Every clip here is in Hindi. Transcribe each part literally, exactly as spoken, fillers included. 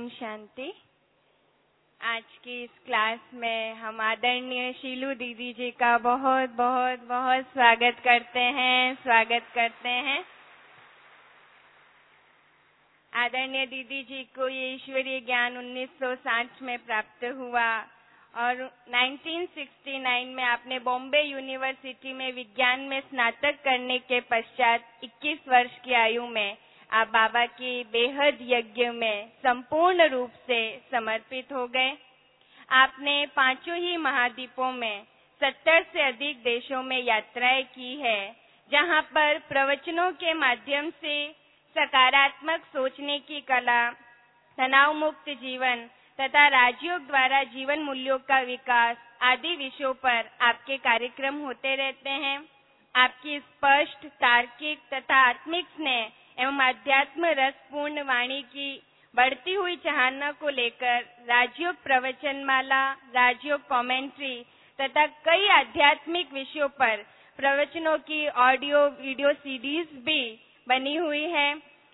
ओम शांति। आज की इस क्लास में हम आदरणीय शीलू दीदी जी का बहुत बहुत बहुत स्वागत करते हैं स्वागत करते हैं। आदरणीय दीदी जी को ये ईश्वरीय ज्ञान उन्नीस सौ साठ में प्राप्त हुआ और उन्नीस सौ उनहत्तर में आपने बॉम्बे यूनिवर्सिटी में विज्ञान में स्नातक करने के पश्चात इक्कीस वर्ष की आयु में आप बाबा की बेहद यज्ञ में संपूर्ण रूप से समर्पित हो गए। आपने पांचों ही महाद्वीपों में सत्तर से अधिक देशों में यात्राएं की है, जहां पर प्रवचनों के माध्यम से सकारात्मक सोचने की कला, तनाव मुक्त जीवन तथा राजयोग द्वारा जीवन मूल्यों का विकास आदि विषयों पर आपके कार्यक्रम होते रहते हैं। आपकी स्पष्ट, तार्किक तथा आत्मिक स्नेह एवं अध्यात्म रसपूर्ण वाणी की बढ़ती हुई चाहना को लेकर राजयोग प्रवचनमाला, राजयोग कमेंट्री तथा कई आध्यात्मिक विषयों पर प्रवचनों की ऑडियो वीडियो सीडीज भी बनी हुई है।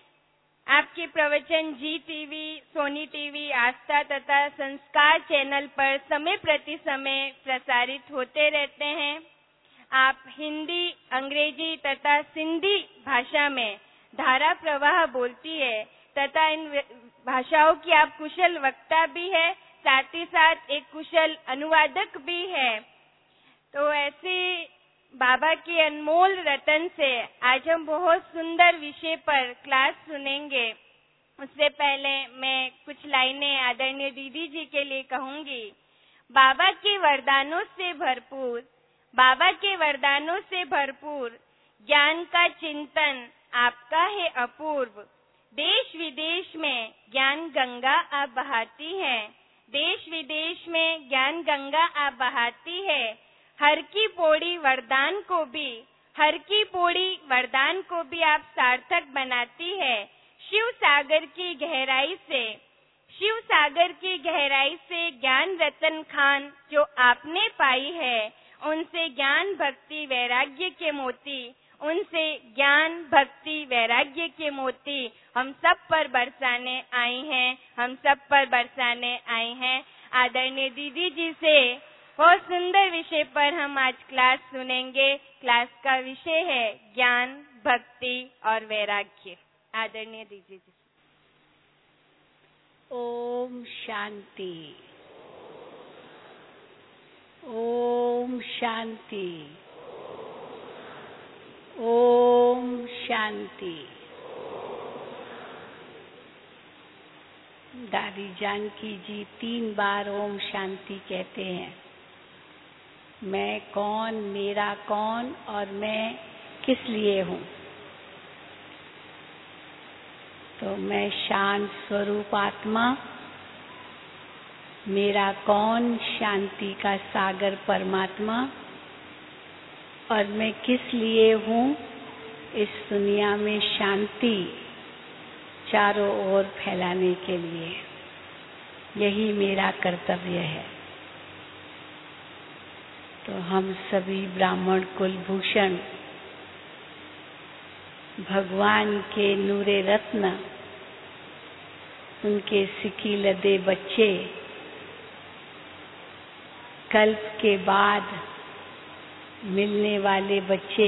आपके प्रवचन Zee TV, Sony TV, Aastha तथा संस्कार चैनल पर समय प्रति समय प्रसारित होते रहते हैं। आप हिंदी, अंग्रेजी तथा सिंधी भाषा में धारा प्रवाह बोलती है तथा इन भाषाओं की आप कुशल वक्ता भी है, साथ ही साथ एक कुशल अनुवादक भी है। तो ऐसे बाबा के अनमोल रतन से आज हम बहुत सुंदर विषय पर क्लास सुनेंगे। उससे पहले मैं कुछ लाइनें आदरणीय दीदी जी के लिए कहूंगी। बाबा के वरदानों से भरपूर बाबा के वरदानों से भरपूर ज्ञान का चिंतन आपका है अपूर्व। देश विदेश में ज्ञान गंगा आप बहाती है, देश विदेश में ज्ञान गंगा आप बहाती है। हर की पौड़ी वरदान को भी हर की पौड़ी वरदान को भी आप सार्थक बनाती है। शिव सागर की गहराई से शिव सागर की गहराई से ज्ञान रतन खान जो आपने पाई है, उनसे ज्ञान भक्ति वैराग्य के मोती उनसे ज्ञान भक्ति वैराग्य के मोती हम सब पर बरसाने आए हैं हम सब पर बरसाने आए हैं। आदरणीय दीदी जी से बहुत सुंदर विषय पर हम आज क्लास सुनेंगे। क्लास का विषय है ज्ञान, भक्ति और वैराग्य। आदरणीय दीदी जी। ओम शांति, ओम शांति, ओम शांति। दादी जानकी जी तीन बार ओम शांति कहते हैं। मैं कौन, मेरा कौन और मैं किस लिए हूँ। तो मैं शांत स्वरूप आत्मा, मेरा कौन शांति का सागर परमात्मा और मैं किस लिए हूँ इस दुनिया में शांति चारों ओर फैलाने के लिए। यही मेरा कर्तव्य है। तो हम सभी ब्राह्मण कुलभूषण भगवान के नूरे रत्न, उनके सिकी लदे बच्चे, कल्प के बाद मिलने वाले बच्चे,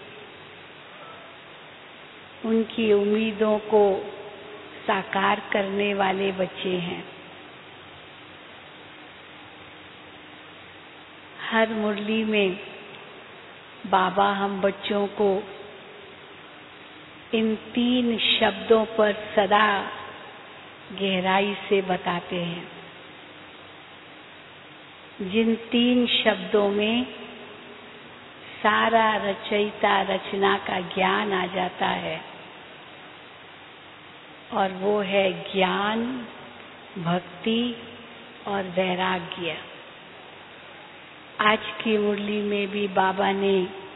उनकी उम्मीदों को साकार करने वाले बच्चे हैं। हर मुरली में बाबा हम बच्चों को इन तीन शब्दों पर सदा गहराई से बताते हैं, जिन तीन शब्दों में सारा रचयिता रचना का ज्ञान आ जाता है, और वो है ज्ञान, भक्ति और वैराग्य। आज की मुरली में भी बाबा ने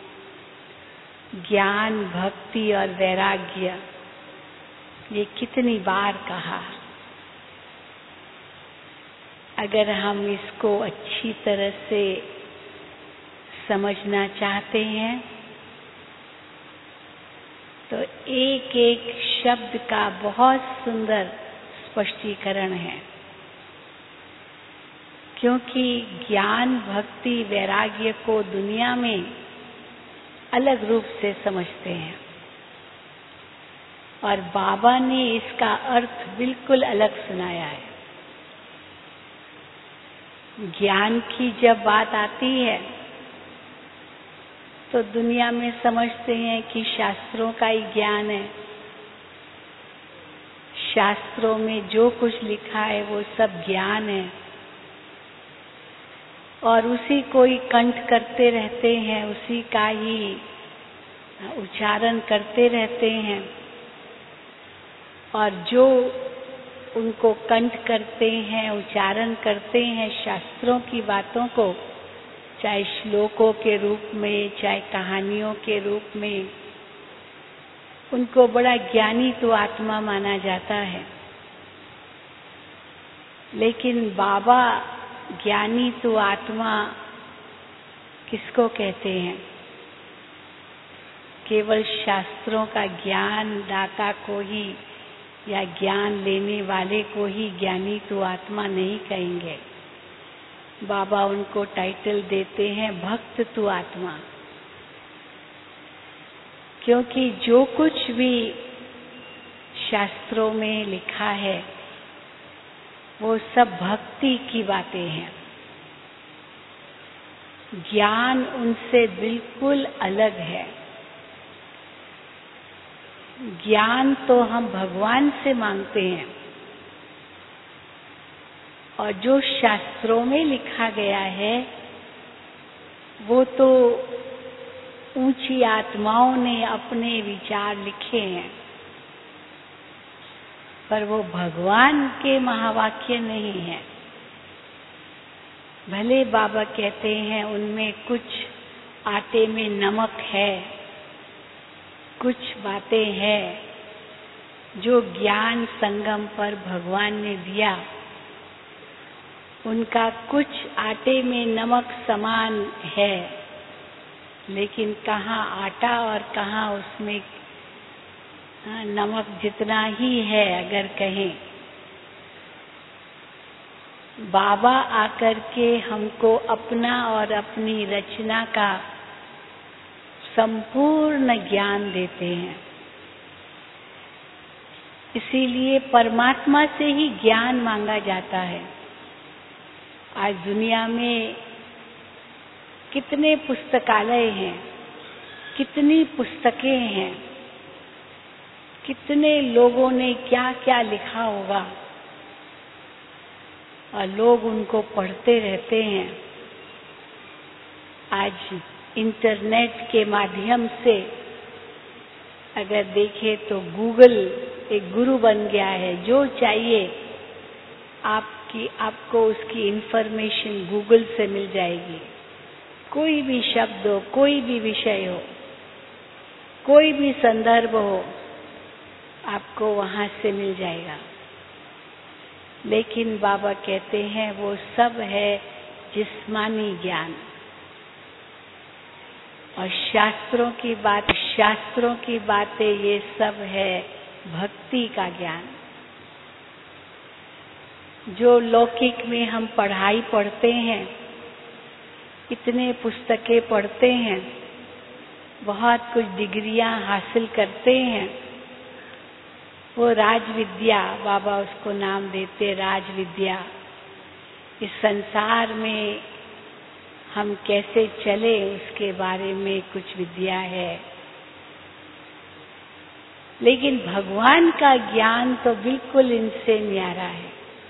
ज्ञान, भक्ति और वैराग्य ये कितनी बार कहा। अगर हम इसको अच्छी तरह से समझना चाहते हैं तो एक एक शब्द का बहुत सुंदर स्पष्टीकरण है, क्योंकि ज्ञान, भक्ति, वैराग्य को दुनिया में अलग रूप से समझते हैं और बाबा ने इसका अर्थ बिल्कुल अलग सुनाया है। ज्ञान की जब बात आती है तो दुनिया में समझते हैं कि शास्त्रों का ही ज्ञान है, शास्त्रों में जो कुछ लिखा है वो सब ज्ञान है और उसी को ही कंठ करते रहते हैं, उसी का ही उच्चारण करते रहते हैं और जो उनको कंठ करते हैं, उच्चारण करते हैं शास्त्रों की बातों को, चाहे श्लोकों के रूप में, चाहे कहानियों के रूप में, उनको बड़ा ज्ञानी तो आत्मा माना जाता है। लेकिन बाबा ज्ञानी तो आत्मा किसको कहते हैं? केवल शास्त्रों का ज्ञान दाता को ही या ज्ञान लेने वाले को ही ज्ञानी तो आत्मा नहीं कहेंगे। बाबा उनको टाइटल देते हैं भक्त तो आत्मा, क्योंकि जो कुछ भी शास्त्रों में लिखा है वो सब भक्ति की बातें हैं। ज्ञान उनसे बिल्कुल अलग है। ज्ञान तो हम भगवान से मांगते हैं और जो शास्त्रों में लिखा गया है वो तो ऊंची आत्माओं ने अपने विचार लिखे हैं, पर वो भगवान के महावाक्य नहीं है। भले बाबा कहते हैं उनमें कुछ आटे में नमक है, कुछ बातें हैं जो ज्ञान संगम पर भगवान ने दिया, उनका कुछ आटे में नमक समान है, लेकिन कहाँ आटा और कहाँ उसमें नमक जितना ही है अगर कहें। बाबा आकर के हमको अपना और अपनी रचना का संपूर्ण ज्ञान देते हैं। इसीलिए परमात्मा से ही ज्ञान मांगा जाता है। आज दुनिया में कितने पुस्तकालय हैं, कितनी पुस्तकें हैं, कितने लोगों ने क्या क्या लिखा होगा और लोग उनको पढ़ते रहते हैं। आज इंटरनेट के माध्यम से अगर देखें तो गूगल एक गुरु बन गया है। जो चाहिए आपकी आपको उसकी इंफॉर्मेशन गूगल से मिल जाएगी। कोई भी शब्द हो, कोई भी विषय हो, कोई भी संदर्भ हो, आपको वहाँ से मिल जाएगा। लेकिन बाबा कहते हैं वो सब है जिस्मानी ज्ञान और शास्त्रों की बात शास्त्रों की बातें ये सब है भक्ति का ज्ञान। जो लौकिक में हम पढ़ाई पढ़ते हैं, इतने पुस्तकें पढ़ते हैं, बहुत कुछ डिग्रियां हासिल करते हैं, वो राज विद्या, बाबा उसको नाम देते राज विद्या। इस संसार में हम कैसे चले उसके बारे में कुछ विद्या है, लेकिन भगवान का ज्ञान तो बिल्कुल इनसे न्यारा है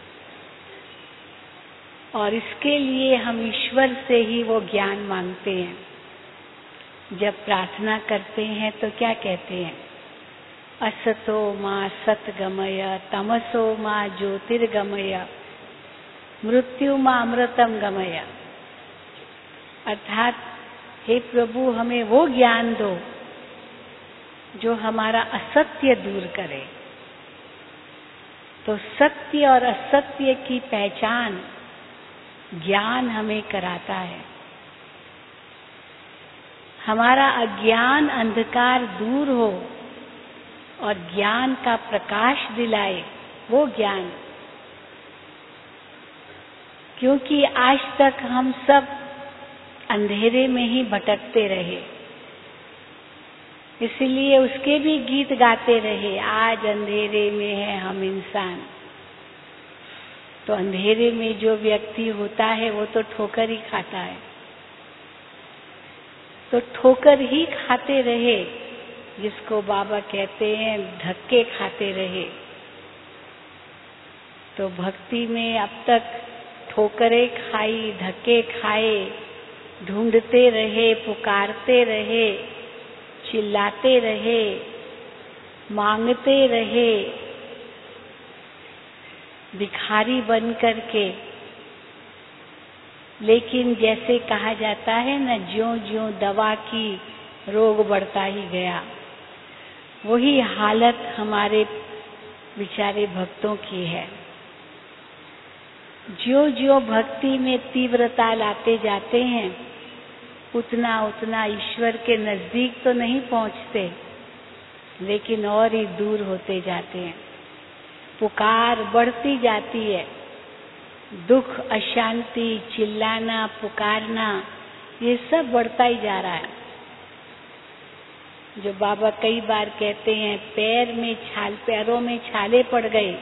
और इसके लिए हम ईश्वर से ही वो ज्ञान मांगते हैं। जब प्रार्थना करते हैं तो क्या कहते हैं? असतो मां सतगमय, तमसो मां ज्योतिर्गमय, मृत्यु मां अमृतम गमय। अर्थात हे प्रभु हमें वो ज्ञान दो जो हमारा असत्य दूर करे। तो सत्य और असत्य की पहचान ज्ञान हमें कराता है। हमारा अज्ञान अंधकार दूर हो और ज्ञान का प्रकाश दिलाए, वो ज्ञान। क्योंकि आज तक हम सब अंधेरे में ही भटकते रहे, इसलिए उसके भी गीत गाते रहे, आज अंधेरे में है हम इंसान। तो अंधेरे में जो व्यक्ति होता है वो तो ठोकर ही खाता है, तो ठोकर ही खाते रहे, जिसको बाबा कहते हैं धक्के खाते रहे। तो भक्ति में अब तक ठोकरें खाई, धक्के खाए, ढूंढते रहे, पुकारते रहे, चिल्लाते रहे, मांगते रहे, भिखारी बन करके। लेकिन जैसे कहा जाता है न, ज्यों ज्यों दवा की रोग बढ़ता ही गया, वही हालत हमारे बेचारे भक्तों की है। ज्यों ज्यों भक्ति में तीव्रता लाते जाते हैं, उतना उतना ईश्वर के नजदीक तो नहीं पहुंचते, लेकिन और ही दूर होते जाते हैं। पुकार बढ़ती जाती है, दुख, अशांति, चिल्लाना, पुकारना, ये सब बढ़ता ही जा रहा है। जो बाबा कई बार कहते हैं, पैर में छाल, पैरों में छाले पड़ गए,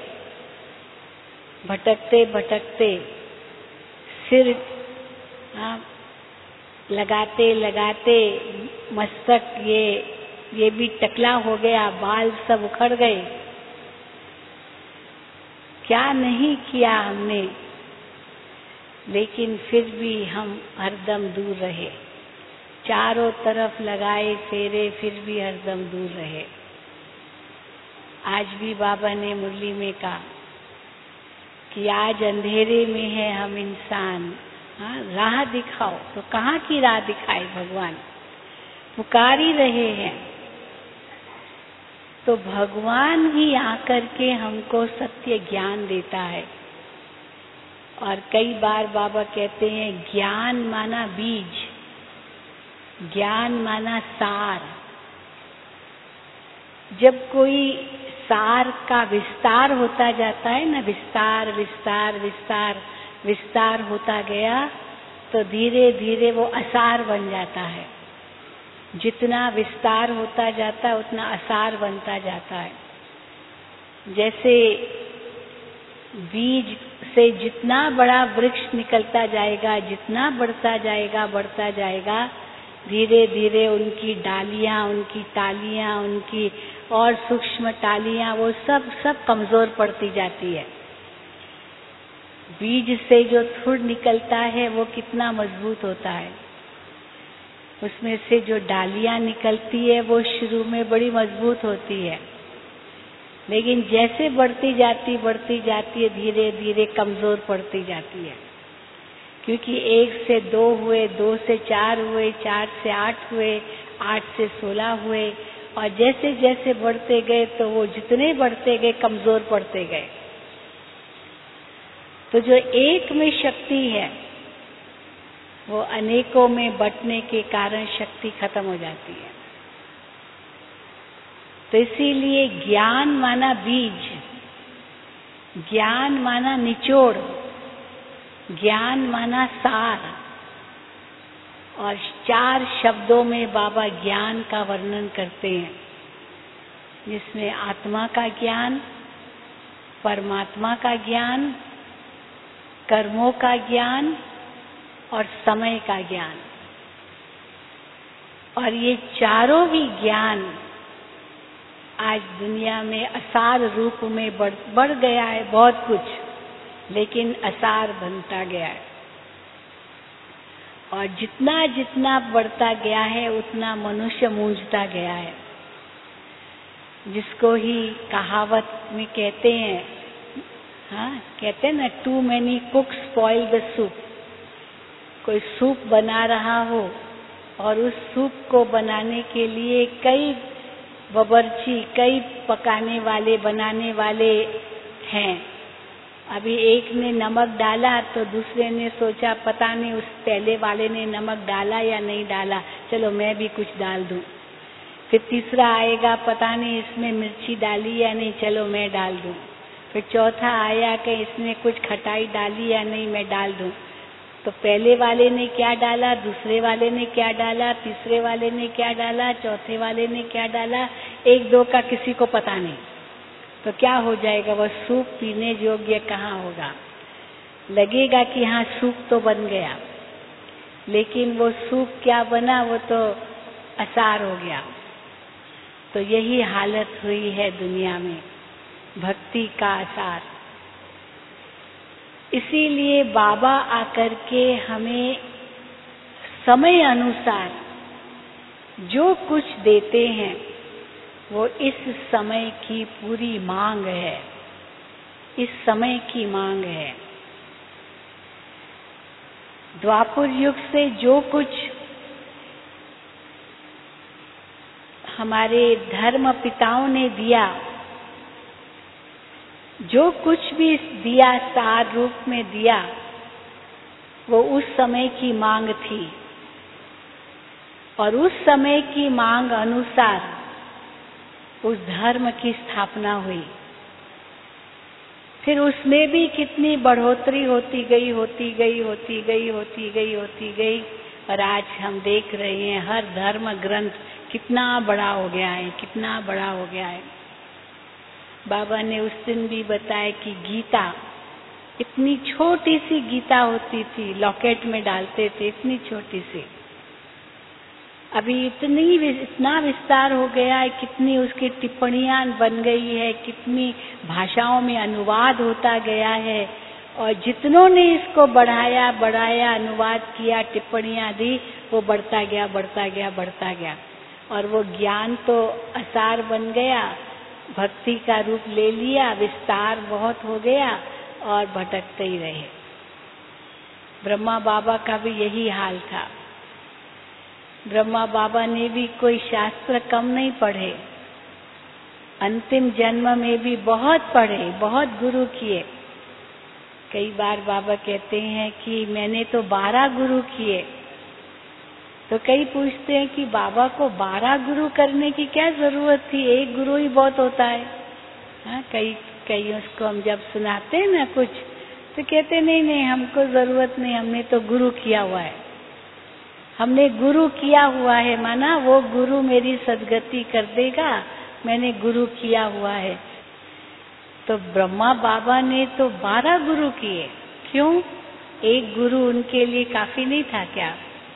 भटकते भटकते सिर हाँ, लगाते लगाते मस्तक ये ये भी टकला हो गया, बाल सब उखड़ गए। क्या नहीं किया हमने, लेकिन फिर भी हम हरदम दूर रहे। चारों तरफ लगाए फेरे, फिर भी हरदम दूर रहे। आज भी बाबा ने मुरली में कहा कि आज अंधेरे में है हम इंसान, हाँ, राह दिखाओ। तो कहाँ की राह दिखाए भगवान, पुकार ही रहे हैं। तो भगवान ही आकर के हमको सत्य ज्ञान देता है। और कई बार बाबा कहते हैं, ज्ञान माना बीज, ज्ञान माना सार। जब कोई सार का विस्तार होता जाता है ना, विस्तार विस्तार विस्तार विस्तार होता गया, तो धीरे धीरे वो असार बन जाता है। जितना विस्तार होता जाता है उतना असार बनता जाता है। जैसे बीज से जितना बड़ा वृक्ष निकलता जाएगा, जितना बढ़ता जाएगा बढ़ता जाएगा, धीरे धीरे उनकी डालियां, उनकी टालियां, उनकी और सूक्ष्म टालियां, वो सब सब कमजोर पड़ती जाती है। बीज से जो थुड़ निकलता है वो कितना मजबूत होता है। उसमें से जो डालियां निकलती है वो शुरू में बड़ी मजबूत होती है, लेकिन जैसे बढ़ती जाती बढ़ती जाती है, धीरे धीरे कमजोर पड़ती जाती है। क्योंकि एक से दो हुए, दो से चार हुए, चार से आठ हुए, आठ से सोलह हुए, और जैसे जैसे बढ़ते गए तो वो जितने बढ़ते गए कमजोर पड़ते गए। तो जो एक में शक्ति है वो अनेकों में बंटने के कारण शक्ति खत्म हो जाती है। तो इसीलिए ज्ञान माना बीज, ज्ञान माना निचोड़, ज्ञान माना सार। और चार शब्दों में बाबा ज्ञान का वर्णन करते हैं, जिसमें आत्मा का ज्ञान, परमात्मा का ज्ञान, कर्मों का ज्ञान और समय का ज्ञान। और ये चारों ही ज्ञान आज दुनिया में असार रूप में बढ़ बढ़ गया है बहुत कुछ, लेकिन असार बनता गया है। और जितना जितना बढ़ता गया है उतना मनुष्य मूंझता गया है, जिसको ही कहावत में कहते हैं, हाँ कहते हैं ना, too many cooks spoil the soup. कोई सूप बना रहा हो और उस सूप को बनाने के लिए कई बावर्ची, कई पकाने वाले, बनाने वाले हैं। अभी एक ने नमक डाला तो दूसरे ने सोचा पता नहीं उस पहले वाले ने नमक डाला या नहीं डाला, चलो मैं भी कुछ डाल दूं। फिर तीसरा आएगा, पता नहीं इसमें मिर्ची डाली या नहीं, चलो मैं डाल दूं। फिर चौथा आया कि इसने कुछ खटाई डाली या नहीं, मैं डाल दूं। तो पहले वाले ने क्या डाला, दूसरे वाले ने क्या डाला, तीसरे वाले ने क्या डाला, चौथे वाले ने क्या डाला, एक दो का किसी को पता नहीं। तो क्या हो जाएगा, वह सूप पीने योग्य कहाँ होगा। लगेगा कि हाँ सूप तो बन गया, लेकिन वो सूप क्या बना, वो तो असार हो गया। तो यही हालत हुई है दुनिया में, भक्ति का असार। इसीलिए बाबा आकर के हमें समय अनुसार जो कुछ देते हैं वो इस समय की पूरी मांग है, इस समय की मांग है। द्वापर युग से जो कुछ हमारे धर्म पिताओं ने दिया, जो कुछ भी दिया सार रूप में दिया, वो उस समय की मांग थी और उस समय की मांग अनुसार उस धर्म की स्थापना हुई। फिर उसमें भी कितनी बढ़ोतरी होती गई होती गई होती गई होती गई होती गई और आज हम देख रहे हैं हर धर्म ग्रंथ कितना बड़ा हो गया है, कितना बड़ा हो गया है। बाबा ने उस दिन भी बताया कि गीता, इतनी छोटी सी गीता होती थी, लॉकेट में डालते थे, इतनी छोटी सी। अभी इतनी इतना विस्तार हो गया है, कितनी उसकी टिप्पणियां बन गई है, कितनी भाषाओं में अनुवाद होता गया है। और जितनों ने इसको बढ़ाया बढ़ाया अनुवाद किया, टिप्पणियां दी, वो बढ़ता गया बढ़ता गया बढ़ता गया और वो ज्ञान तो असार बन गया, भक्ति का रूप ले लिया, विस्तार बहुत हो गया और भटकते ही रहे। ब्रह्मा बाबा का भी यही हाल था। ब्रह्मा बाबा ने भी कोई शास्त्र कम नहीं पढ़े, अंतिम जन्म में भी बहुत पढ़े, बहुत गुरु किए। कई बार बाबा कहते हैं कि मैंने तो बारह गुरु किए। तो कई पूछते हैं कि बाबा को बारह गुरु करने की क्या जरूरत थी, एक गुरु ही बहुत होता है। हाँ, कई कई उसको हम जब सुनाते हैं ना कुछ, तो कहते नहीं नहीं हमको जरूरत नहीं, हमने तो गुरु किया हुआ है। हमने गुरु किया हुआ है माना वो गुरु मेरी सदगति कर देगा, मैंने गुरु किया हुआ है। तो ब्रह्मा बाबा ने तो बारह गुरु किए। क्यों? एक गुरु उनके लिए काफी नहीं था क्या?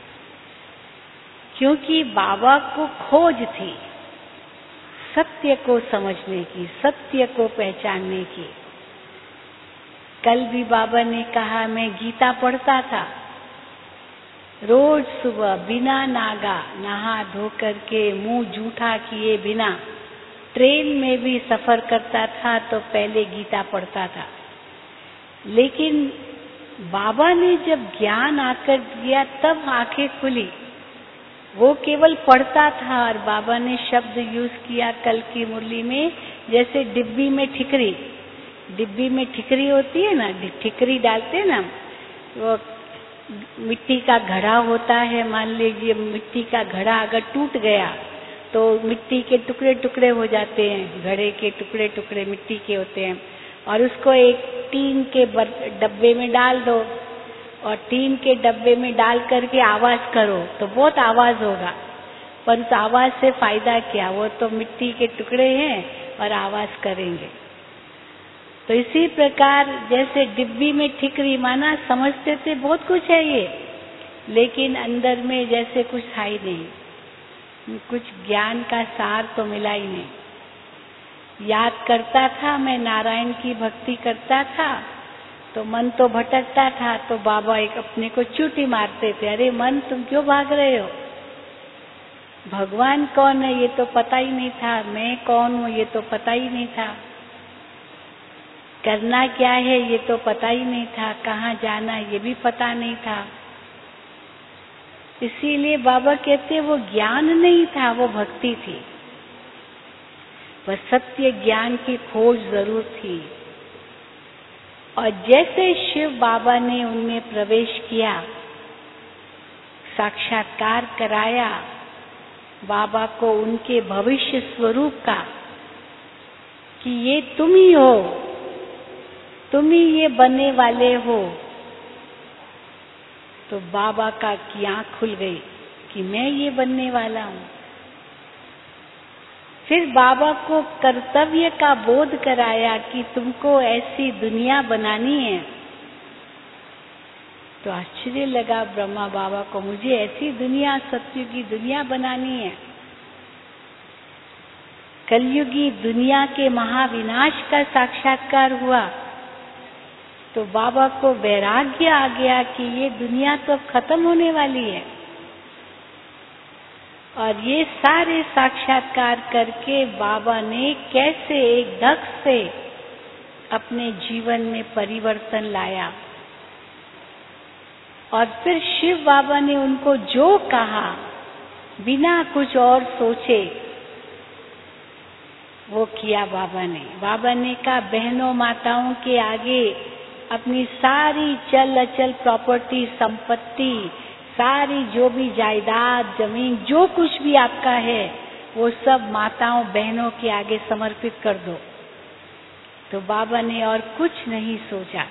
क्योंकि बाबा को खोज थी सत्य को समझने की, सत्य को पहचानने की। कल भी बाबा ने कहा मैं गीता पढ़ता था रोज सुबह, बिना नागा, नहा धो करके, मुंह जूठा किए बिना, ट्रेन में भी सफर करता था तो पहले गीता पढ़ता था। लेकिन बाबा ने जब ज्ञान आकर दिया तब आंखें खुली। वो केवल पढ़ता था और बाबा ने शब्द यूज किया कल की मुरली में, जैसे डिब्बी में ठिकरी, डिब्बी में ठिकरी होती है ना, ठिकरी डालते हैं ना, वो मिट्टी का घड़ा होता है। मान लीजिए मिट्टी का घड़ा अगर टूट गया तो मिट्टी के टुकड़े टुकड़े हो जाते हैं, घड़े के टुकड़े टुकड़े मिट्टी के होते हैं। और उसको एक टीन के डब्बे में डाल दो और टीन के डब्बे में डाल करके आवाज करो तो बहुत आवाज होगा, पर उस आवाज से फायदा क्या, वो तो मिट्टी के टुकड़े हैं और आवाज करेंगे। तो इसी प्रकार जैसे डिब्बी में ठिकरी, माना समझते थे बहुत कुछ है ये, लेकिन अंदर में जैसे कुछ था ही नहीं, कुछ ज्ञान का सार तो मिला ही नहीं। याद करता था मैं नारायण की भक्ति करता था तो मन तो भटकता था, तो बाबा एक अपने को चूटी मारते थे, अरे मन तुम क्यों भाग रहे हो, भगवान कौन है ये तो पता ही नहीं था, मैं कौन हूँ ये तो पता ही नहीं था, करना क्या है ये तो पता ही नहीं था, कहाँ जाना है ये भी पता नहीं था। इसीलिए बाबा कहते वो ज्ञान नहीं था, वो भक्ति थी, वह सत्य ज्ञान की खोज जरूर थी। और जैसे शिव बाबा ने उनमें प्रवेश किया, साक्षात्कार कराया बाबा को उनके भविष्य स्वरूप का कि ये तुम ही हो, तुम ही ये बनने वाले हो। तो बाबा का की आंख खुल गई कि मैं ये बनने वाला हूँ। फिर बाबा को कर्तव्य का बोध कराया कि तुमको ऐसी दुनिया बनानी है। तो आश्चर्य लगा ब्रह्मा बाबा को, मुझे ऐसी दुनिया, सत्युग की दुनिया बनानी है। कलयुगी दुनिया के महाविनाश का साक्षात्कार हुआ तो बाबा को वैराग्य आ गया कि ये दुनिया तो अब खत्म होने वाली है। और ये सारे साक्षात्कार करके बाबा ने कैसे एक धक से अपने जीवन में परिवर्तन लाया। और फिर शिव बाबा ने उनको जो कहा बिना कुछ और सोचे वो किया बाबा ने। बाबा ने कहा बहनों माताओं के आगे अपनी सारी चल अचल प्रॉपर्टी, संपत्ति, सारी जो भी जायदाद, जमीन, जो कुछ भी आपका है वो सब माताओं बहनों के आगे समर्पित कर दो। तो बाबा ने और कुछ नहीं सोचा।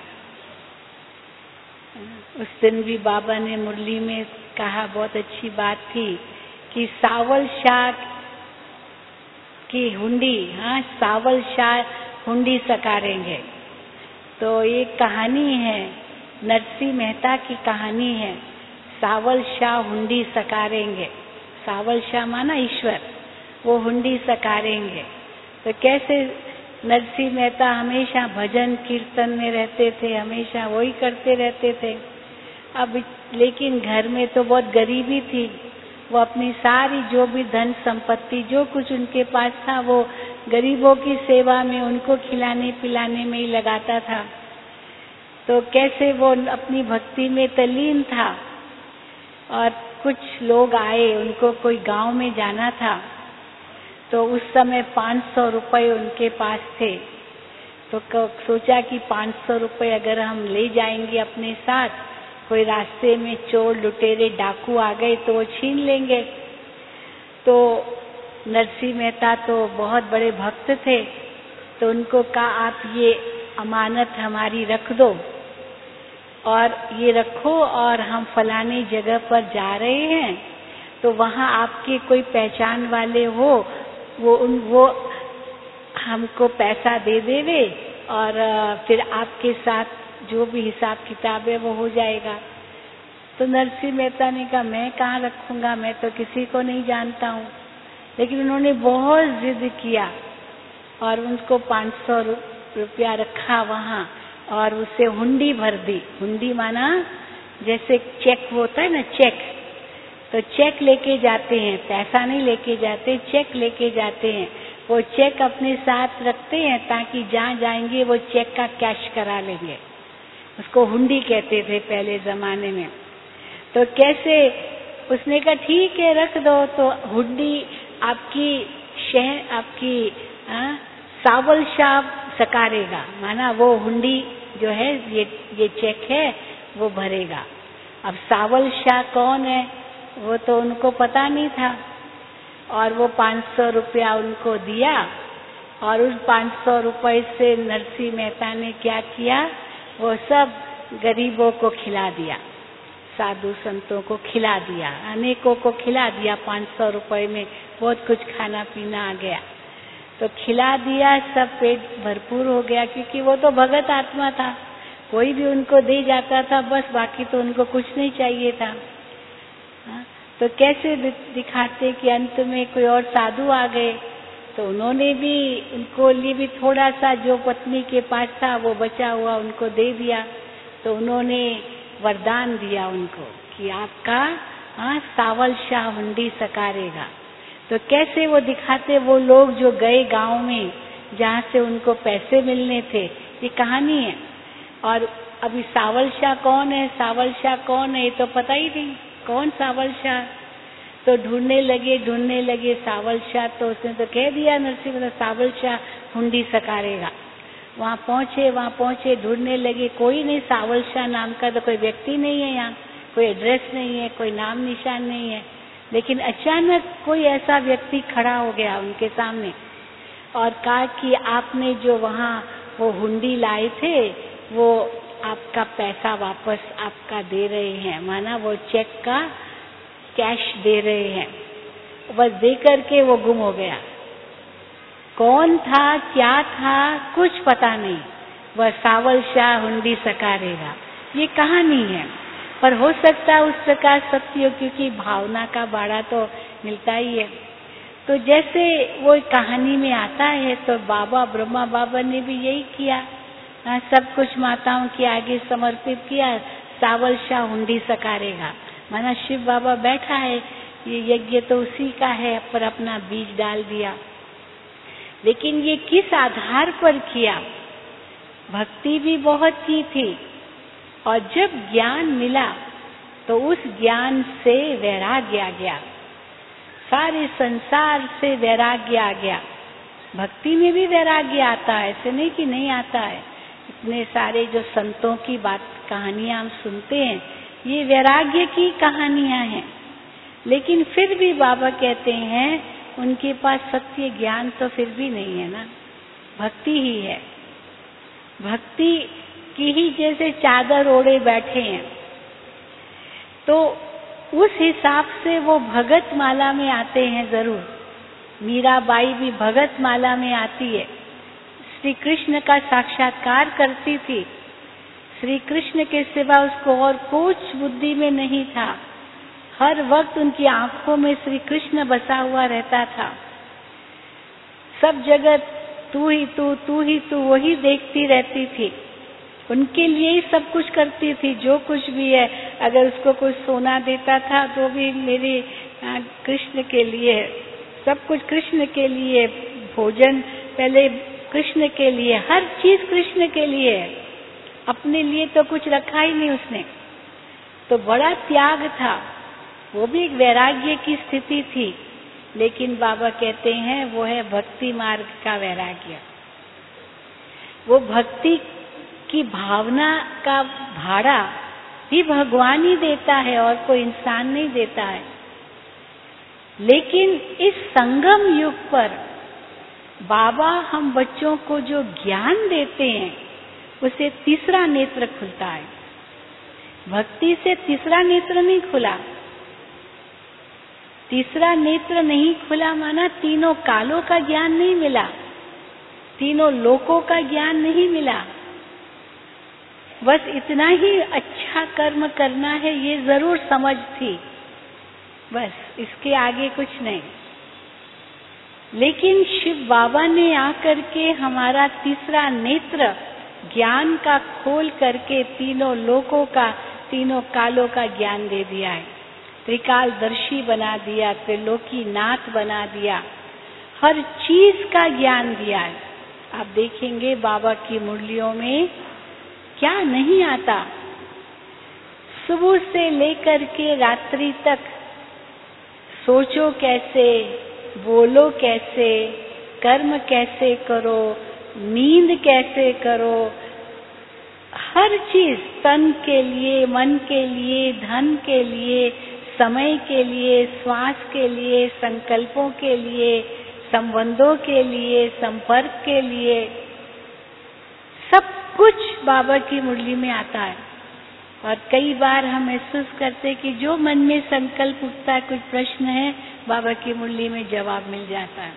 उस दिन भी बाबा ने मुरली में कहा, बहुत अच्छी बात थी कि सावल शाह की हुंडी, हाँ सावल शाह हुंडी सकारेंगे। तो एक कहानी है, नरसिंह मेहता की कहानी है, सावल शाह हुंडी सकारेंगे। सावल शाह माना ईश्वर, वो हुंडी सकारेंगे। तो कैसे नरसिंह मेहता हमेशा भजन कीर्तन में रहते थे, हमेशा वही करते रहते थे। अब लेकिन घर में तो बहुत गरीबी थी। वो अपनी सारी जो भी धन संपत्ति, जो कुछ उनके पास था, वो गरीबों की सेवा में, उनको खिलाने पिलाने में ही लगाता था। तो कैसे वो अपनी भक्ति में तल्लीन था। और कुछ लोग आए, उनको कोई गांव में जाना था। तो उस समय पाँच सौ रुपये उनके पास थे। तो सोचा कि पाँच सौ रुपये अगर हम ले जाएंगे अपने साथ, कोई रास्ते में चोर लुटेरे डाकू आ गए तो वो छीन लेंगे। तो नरसिंह मेहता तो बहुत बड़े भक्त थे। तो उनको कहा आप ये अमानत हमारी रख दो और ये रखो, और हम फलानी जगह पर जा रहे हैं तो वहाँ आपके कोई पहचान वाले हो, वो उन वो हमको पैसा दे देवे और फिर आपके साथ जो भी हिसाब किताब है वो हो जाएगा। तो नरसिंह मेहता ने कहा मैं कहाँ रखूंगा, मैं तो किसी को नहीं जानता हूँ। लेकिन उन्होंने बहुत जिद किया और उनको पाँच सौ रुपया रखा वहाँ और उससे हुंडी भर दी। हुंडी माना जैसे चेक होता है ना, चेक। तो चेक लेके जाते हैं, पैसा नहीं लेके जाते, चेक लेके जाते हैं। वो चेक अपने साथ रखते हैं ताकि जहाँ जाएंगे वो चेक का कैश करा लेंगे। उसको हुंडी कहते थे पहले जमाने में। तो कैसे उसने कहा ठीक है रख दो। तो हुंडी आपकी शहर, आपकी आ, सावल शाह सकारेगा, माना वो हुंडी जो है, ये ये चेक है वो भरेगा। अब सावल शाह कौन है वो तो उनको पता नहीं था। और वो पाँच सौ रुपया उनको दिया और उस पाँच सौ रुपये से नरसिंह मेहता ने क्या किया, वो सब गरीबों को खिला दिया, साधु संतों को खिला दिया, अनेकों को खिला दिया। पाँच सौ रुपये में बहुत कुछ खाना पीना आ गया। तो खिला दिया, सब पेट भरपूर हो गया, क्योंकि वो तो भगत आत्मा था। कोई भी उनको दे जाता था बस, बाकी तो उनको कुछ नहीं चाहिए था। हाँ? तो कैसे दिखाते कि अंत में कोई और साधु आ गए तो उन्होंने भी, उनको लिए भी थोड़ा सा जो पत्नी के पास था वो बचा हुआ उनको दे दिया। तो उन्होंने वरदान दिया उनको कि आपका हाँ सावल शाह हुंडी सकारेगा। तो कैसे वो दिखाते, वो लोग जो गए गांव में जहाँ से उनको पैसे मिलने थे, ये कहानी है। और अभी सावल शाह कौन है, सावल शाह कौन है ये तो पता ही नहीं, कौन सावल शाह। तो ढूंढने लगे ढूंढने लगे सावल शाह। तो उसने तो कह दिया नरसिंह मेहता सावल शाह हुंडी सकारेगा। वहाँ पहुँचे वहाँ पहुँचे ढूंढने लगे, कोई नहीं, सावल शाह नाम का तो कोई व्यक्ति नहीं है यहाँ, कोई एड्रेस नहीं है, कोई नाम निशान नहीं है। लेकिन अचानक कोई ऐसा व्यक्ति खड़ा हो गया उनके सामने और कहा कि आपने जो वहाँ वो हुंडी लाए थे वो आपका पैसा वापस आपका दे रहे हैं, माना वो चेक का कैश दे रहे हैं। बस दे करके वो गुम हो गया। कौन था, क्या था, कुछ पता नहीं। वह सावल शाह हुंडी सकारेगा, ये कहानी है। पर हो सकता है उस प्रकार सत्य हो, क्योंकि भावना का बाड़ा तो मिलता ही है। तो जैसे वो कहानी में आता है, तो बाबा ब्रह्मा बाबा ने भी यही किया, हाँ, सब कुछ माताओं के आगे समर्पित किया। सावल शाह हुंडी सकारेगा, माना शिव बाबा बैठा है, ये यज्ञ तो उसी का है, पर अपना बीज डाल दिया। लेकिन ये किस आधार पर किया? भक्ति भी बहुत की थी, और जब ज्ञान मिला तो उस ज्ञान से वैराग्य आ गया, सारे संसार से वैराग्य आ गया। भक्ति में भी वैराग्य आता है, ऐसे नहीं कि नहीं आता है। इतने सारे जो संतों की बात कहानियां हम सुनते हैं, ये वैराग्य की कहानियां हैं। लेकिन फिर भी बाबा कहते हैं उनके पास सत्य ज्ञान तो फिर भी नहीं है ना, भक्ति ही है। भक्ति की ही जैसे चादर ओढ़े बैठे हैं, तो उस हिसाब से वो भगत माला में आते हैं जरूर। मीराबाई भी भगत माला में आती है, श्री कृष्ण का साक्षात्कार करती थी। श्री कृष्ण के सिवा उसको और कुछ बुद्धि में नहीं था। हर वक्त उनकी आंखों में श्री कृष्ण बसा हुआ रहता था। सब जगत तू ही तू, तू ही तू, वही देखती रहती थी। उनके लिए ही सब कुछ करती थी, जो कुछ भी है। अगर उसको कोई सोना देता था तो भी मेरे कृष्ण के लिए, सब कुछ कृष्ण के लिए। भोजन पहले कृष्ण के लिए, हर चीज कृष्ण के लिए। अपने लिए तो कुछ रखा ही नहीं उसने। तो बड़ा त्याग था, वो भी एक वैराग्य की स्थिति थी। लेकिन बाबा कहते हैं वो है भक्ति मार्ग का वैराग्य। वो भक्ति की भावना का भाड़ा भी भगवान ही देता है, और कोई इंसान नहीं देता है। लेकिन इस संगम युग पर बाबा हम बच्चों को जो ज्ञान देते हैं, उसे तीसरा नेत्र खुलता है। भक्ति से तीसरा नेत्र नहीं खुला। तीसरा नेत्र नहीं खुला माना तीनों कालों का ज्ञान नहीं मिला, तीनों लोकों का ज्ञान नहीं मिला। बस इतना ही अच्छा कर्म करना है, ये जरूर समझ थी, बस इसके आगे कुछ नहीं। लेकिन शिव बाबा ने आकर के हमारा तीसरा नेत्र ज्ञान का खोल करके तीनों लोकों का, तीनों कालों का ज्ञान दे दिया है। त्रिकालदर्शी बना दिया, त्रिलोकी नाथ बना दिया, हर चीज का ज्ञान दिया है। आप देखेंगे बाबा की मुरलियों में क्या नहीं आता। सुबह से लेकर के रात्रि तक सोचो कैसे, बोलो कैसे, कर्म कैसे करो, नींद कैसे करो, हर चीज तन के लिए, मन के लिए, धन के लिए, समय के लिए, श्वास के लिए, संकल्पों के लिए, संबंधों के लिए, संपर्क के लिए, सब कुछ बाबा की मुरली में आता है। और कई बार हम महसूस करते कि जो मन में संकल्प उठता है, कुछ प्रश्न है, बाबा की मुरली में जवाब मिल जाता है।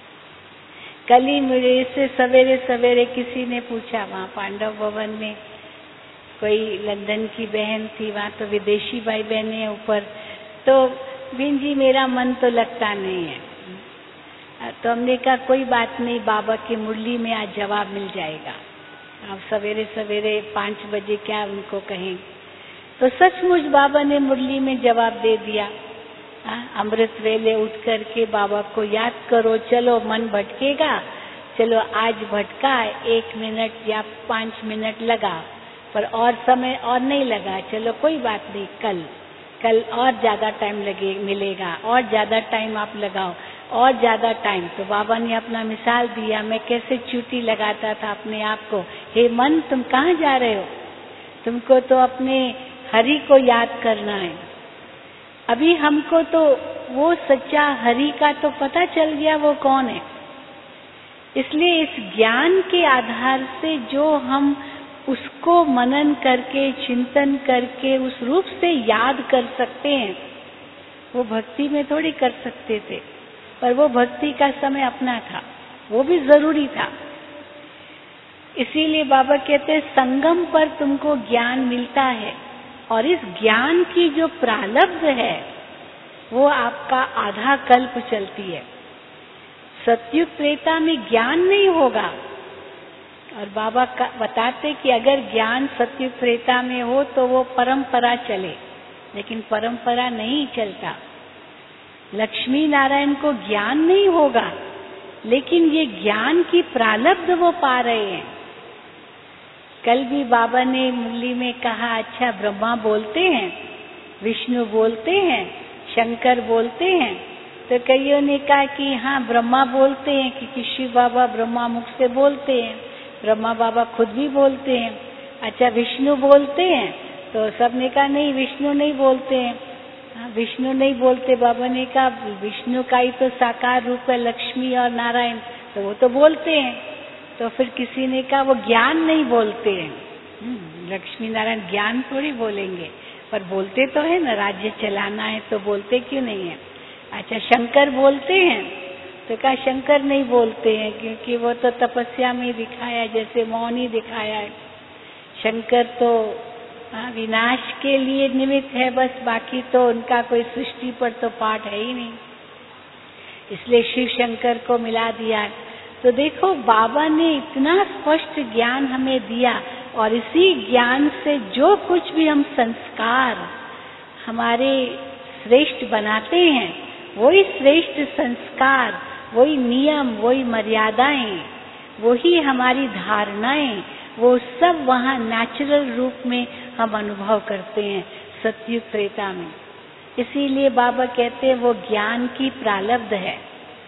कल ही मेरे से सवेरे सवेरे किसी ने पूछा, वहाँ पांडव भवन में कोई लंदन की बहन थी, वहाँ तो विदेशी भाई बहने ऊपर, तो बीन जी मेरा मन तो लगता नहीं है। तो हमने कहा कोई बात नहीं, बाबा की मुरली में आज जवाब मिल जाएगा। आप सवेरे सवेरे पाँच बजे क्या उनको कहें। तो सचमुच बाबा ने मुरली में जवाब दे दिया। अमृत वेले उठ करके बाबा को याद करो, चलो मन भटकेगा, चलो आज भटका, एक मिनट या पाँच मिनट लगा, पर और समय और नहीं लगा, चलो कोई बात नहीं, कल कल और ज्यादा टाइम लगे मिलेगा, और ज्यादा टाइम आप लगाओ, और ज्यादा टाइम। तो बाबा ने अपना मिसाल दिया, मैं कैसे चूटी लगाता था अपने आप को, हे मन तुम कहाँ जा रहे हो, तुमको तो अपने हरि को याद करना है। अभी हमको तो वो सच्चा हरि का तो पता चल गया वो कौन है। इसलिए इस ज्ञान के आधार से जो हम उसको मनन करके, चिंतन करके उस रूप से याद कर सकते हैं। वो भक्ति में थोड़ी कर सकते थे, पर वो भक्ति का समय अपना था, वो भी जरूरी था। इसीलिए बाबा कहते हैं संगम पर तुमको ज्ञान मिलता है, और इस ज्ञान की जो प्रारब्ध है वो आपका आधा कल्प चलती है। सतयुग त्रेता में ज्ञान नहीं होगा, और बाबा का बताते कि अगर ज्ञान सतयुग त्रेता में हो तो वो परंपरा चले, लेकिन परंपरा नहीं चलता। लक्ष्मी नारायण को ज्ञान नहीं होगा, लेकिन ये ज्ञान की प्रारब्ध वो पा रहे हैं। कल भी बाबा ने मुरली में कहा, अच्छा ब्रह्मा बोलते हैं, विष्णु बोलते हैं, शंकर बोलते हैं। तो कईयों ने कहा कि हाँ ब्रह्मा बोलते हैं, क्योंकि शिव बाबा ब्रह्मा मुख से बोलते हैं, ब्रह्मा बाबा खुद भी बोलते हैं। अच्छा विष्णु बोलते हैं, तो सबने कहा नहीं विष्णु नहीं बोलते हैं। हाँ, विष्णु नहीं बोलते। बाबा ने कहा विष्णु का ही तो साकार रूप है लक्ष्मी और नारायण, तो वो तो बोलते हैं। तो फिर किसी ने कहा वो ज्ञान नहीं बोलते हैं। लक्ष्मी नारायण ज्ञान थोड़ी बोलेंगे, पर बोलते तो है ना, राज्य चलाना है तो बोलते क्यों नहीं है। अच्छा शंकर बोलते हैं, तो कहा शंकर नहीं बोलते हैं, क्योंकि वो तो तपस्या में दिखाया, जैसे मौन ही दिखाया है। शंकर तो हाँ, विनाश के लिए निमित्त है बस, बाकी तो उनका कोई सृष्टि पर तो पाठ है ही नहीं, इसलिए शिव शंकर को मिला दिया। तो देखो बाबा ने इतना स्पष्ट ज्ञान हमें दिया, और इसी ज्ञान से जो कुछ भी हम संस्कार हमारे श्रेष्ठ बनाते हैं, वही श्रेष्ठ संस्कार, वही नियम, वही मर्यादाएं, वही हमारी धारणाएं, वो सब वहाँ नेचुरल रूप में हम अनुभव करते हैं सतयुग त्रेता में। इसीलिए बाबा कहते हैं वो ज्ञान की प्रारब्ध है,